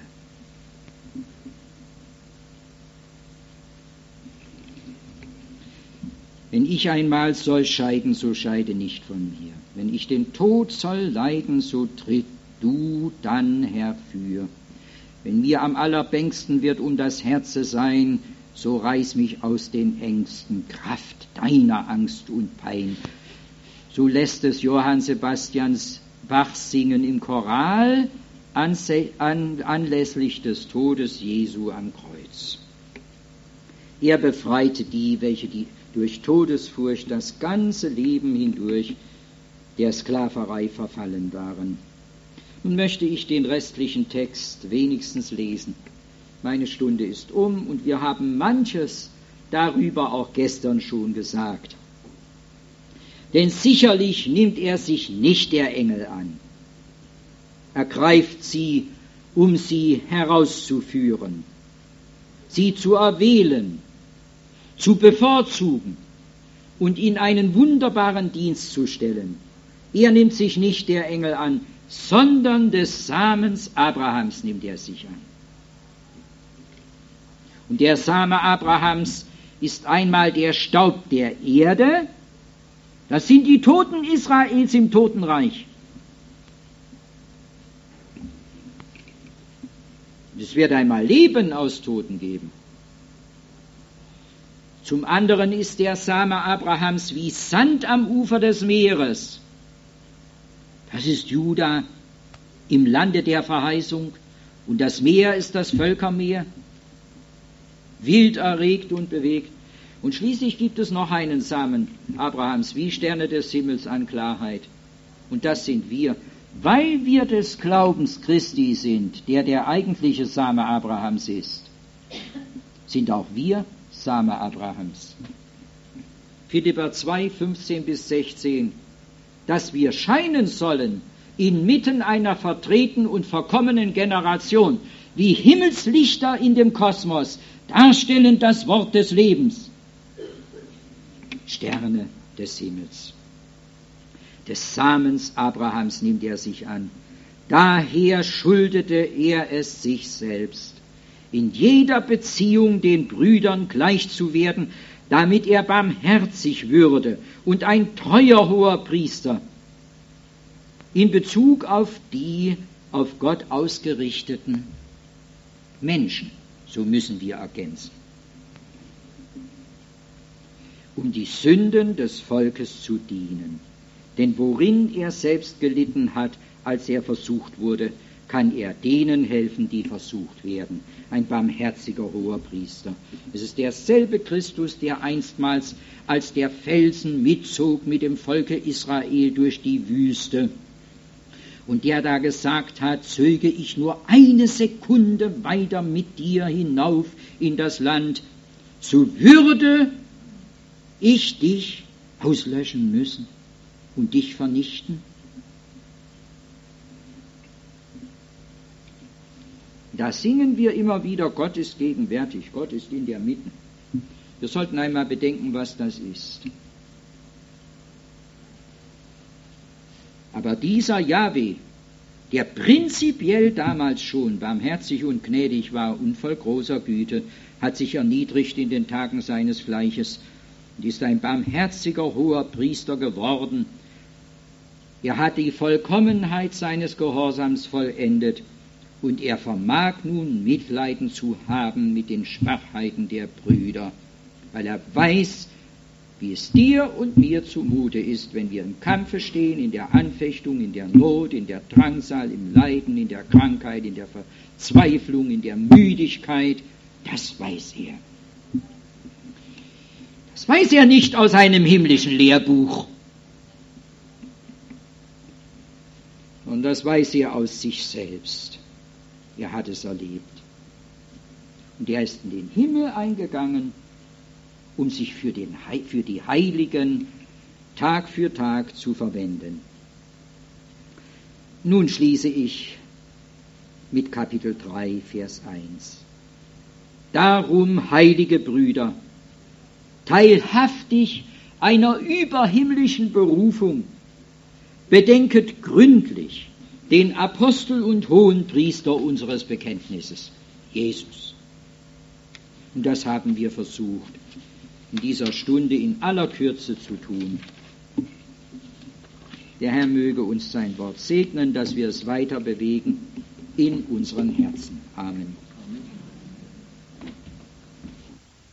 Wenn ich einmal soll scheiden, so scheide nicht von mir. Wenn ich den Tod soll leiden, so tritt du dann herfür. Wenn mir am allerbängsten wird um das Herze sein, so reiß mich aus den Ängsten, Kraft deiner Angst und Pein. So lässt es Johann Sebastian Bach singen im Choral anlässlich des Todes Jesu am Kreuz. Er befreite die, welche die durch Todesfurcht das ganze Leben hindurch der Sklaverei verfallen waren. Nun möchte ich den restlichen Text wenigstens lesen. Meine Stunde ist um und wir haben manches darüber auch gestern schon gesagt. Denn sicherlich nimmt er sich nicht der Engel an. Er greift sie, um sie herauszuführen, sie zu erwählen, zu bevorzugen und in einen wunderbaren Dienst zu stellen. Er nimmt sich nicht der Engel an, sondern des Samens Abrahams nimmt er sich an. Und der Same Abrahams ist einmal der Staub der Erde, das sind die Toten Israels im Totenreich. Es wird einmal Leben aus Toten geben. Zum anderen ist der Same Abrahams wie Sand am Ufer des Meeres. Das ist Juda im Lande der Verheißung und das Meer ist das Völkermeer, wild erregt und bewegt. Und schließlich gibt es noch einen Samen Abrahams, wie Sterne des Himmels an Klarheit. Und das sind wir, weil wir des Glaubens Christi sind, der der eigentliche Same Abrahams ist, sind auch wir Same Abrahams. Philipper zwei, fünfzehn bis sechzehn, dass wir scheinen sollen inmitten einer vertreten und verkommenen Generation, wie Himmelslichter in dem Kosmos, darstellend das Wort des Lebens. Sterne des Himmels. Des Samens Abrahams nimmt er sich an. Daher schuldete er es sich selbst, in jeder Beziehung den Brüdern gleich zu werden, damit er barmherzig würde und ein treuer hoher Priester in Bezug auf die auf Gott ausgerichteten Menschen, so müssen wir ergänzen, um die Sünden des Volkes zu dienen. Denn worin er selbst gelitten hat, als er versucht wurde, kann er denen helfen, die versucht werden. Ein barmherziger hoher Priester. Es ist derselbe Christus, der einstmals als der Felsen mitzog mit dem Volke Israel durch die Wüste. Und der da gesagt hat, zöge ich nur eine Sekunde weiter mit dir hinauf in das Land, so würde ich dich auslöschen müssen und dich vernichten. Da singen wir immer wieder, Gott ist gegenwärtig, Gott ist in der Mitte. Wir sollten einmal bedenken, was das ist. Aber dieser Jahwe, der prinzipiell damals schon barmherzig und gnädig war und voll großer Güte, hat sich erniedrigt in den Tagen seines Fleisches und ist ein barmherziger hoher Priester geworden. Er hat die Vollkommenheit seines Gehorsams vollendet und er vermag nun Mitleiden zu haben mit den Schwachheiten der Brüder, weil er weiß, wie es dir und mir zumute ist, wenn wir im Kampfe stehen, in der Anfechtung, in der Not, in der Drangsal, im Leiden, in der Krankheit, in der Verzweiflung, in der Müdigkeit. Das weiß er. Das weiß er nicht aus einem himmlischen Lehrbuch. Und das weiß er aus sich selbst. Er hat es erlebt. Und er ist in den Himmel eingegangen, um sich für, den, für die Heiligen Tag für Tag zu verwenden. Nun schließe ich mit Kapitel drei, Vers eins. Darum, heilige Brüder, teilhaftig einer überhimmlischen Berufung, bedenket gründlich, den Apostel und Hohenpriester unseres Bekenntnisses, Jesus. Und das haben wir versucht, in dieser Stunde in aller Kürze zu tun. Der Herr möge uns sein Wort segnen, dass wir es weiter bewegen in unseren Herzen. Amen.